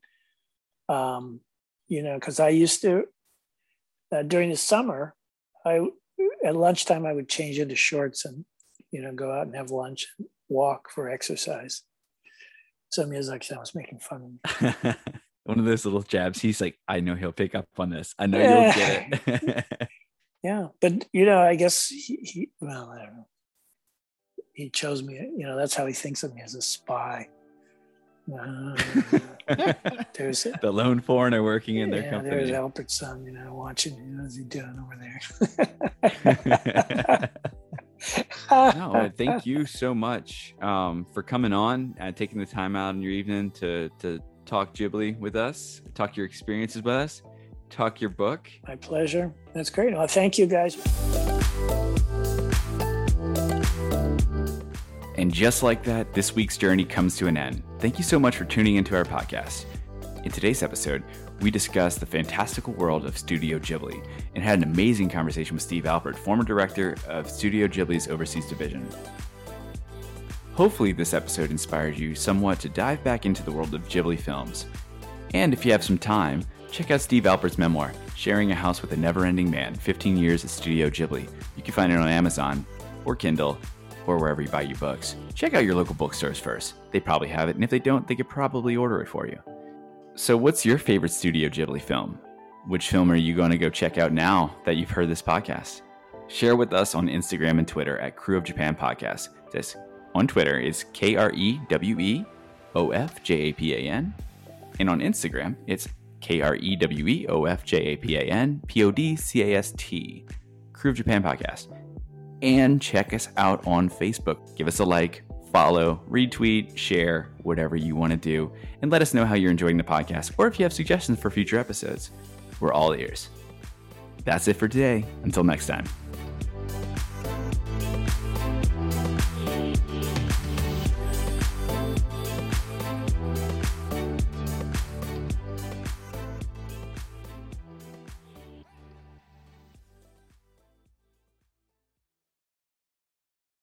Because I used to, during the summer, at lunchtime, I would change into shorts and, go out and have lunch and walk for exercise. So me was like, I was making fun of me. One of those little jabs. He's like, I know he'll pick up on this. I know you'll get it. Yeah. But, I guess I don't know. He chose me, that's how he thinks of me, as a spy. There's the lone foreigner working in their company. There's Albert's son, watching, how's he doing over there? No, thank you so much for coming on and taking the time out in your evening to talk Ghibli with us, talk your experiences with us, talk your book. My pleasure. That's great. Well, thank you, guys. And just like that, this week's journey comes to an end. Thank you so much for tuning into our podcast. In today's episode, we discussed the fantastical world of Studio Ghibli and had an amazing conversation with Steve Alpert, former director of Studio Ghibli's overseas division. Hopefully this episode inspired you somewhat to dive back into the world of Ghibli films. And if you have some time, check out Steve Alpert's memoir, Sharing a House with a Never-Ending Man, 15 Years at Studio Ghibli. You can find it on Amazon or Kindle, or wherever you buy your books. Check out your local bookstores first. They probably have it, and if they don't, they could probably order it for you. So what's your favorite Studio Ghibli film? Which film are you going to go check out now that you've heard this podcast? Share with us on Instagram and Twitter at Crew of Japan Podcast. This on Twitter is KREWEOFJAPAN, and on Instagram, it's KREWEOFJAPANPODCAST, Crew of Japan Podcast. And check us out on Facebook. Give us a like, follow, retweet, share, whatever you want to do, and let us know how you're enjoying the podcast, or if you have suggestions for future episodes. We're all ears. That's it for today. Until next time.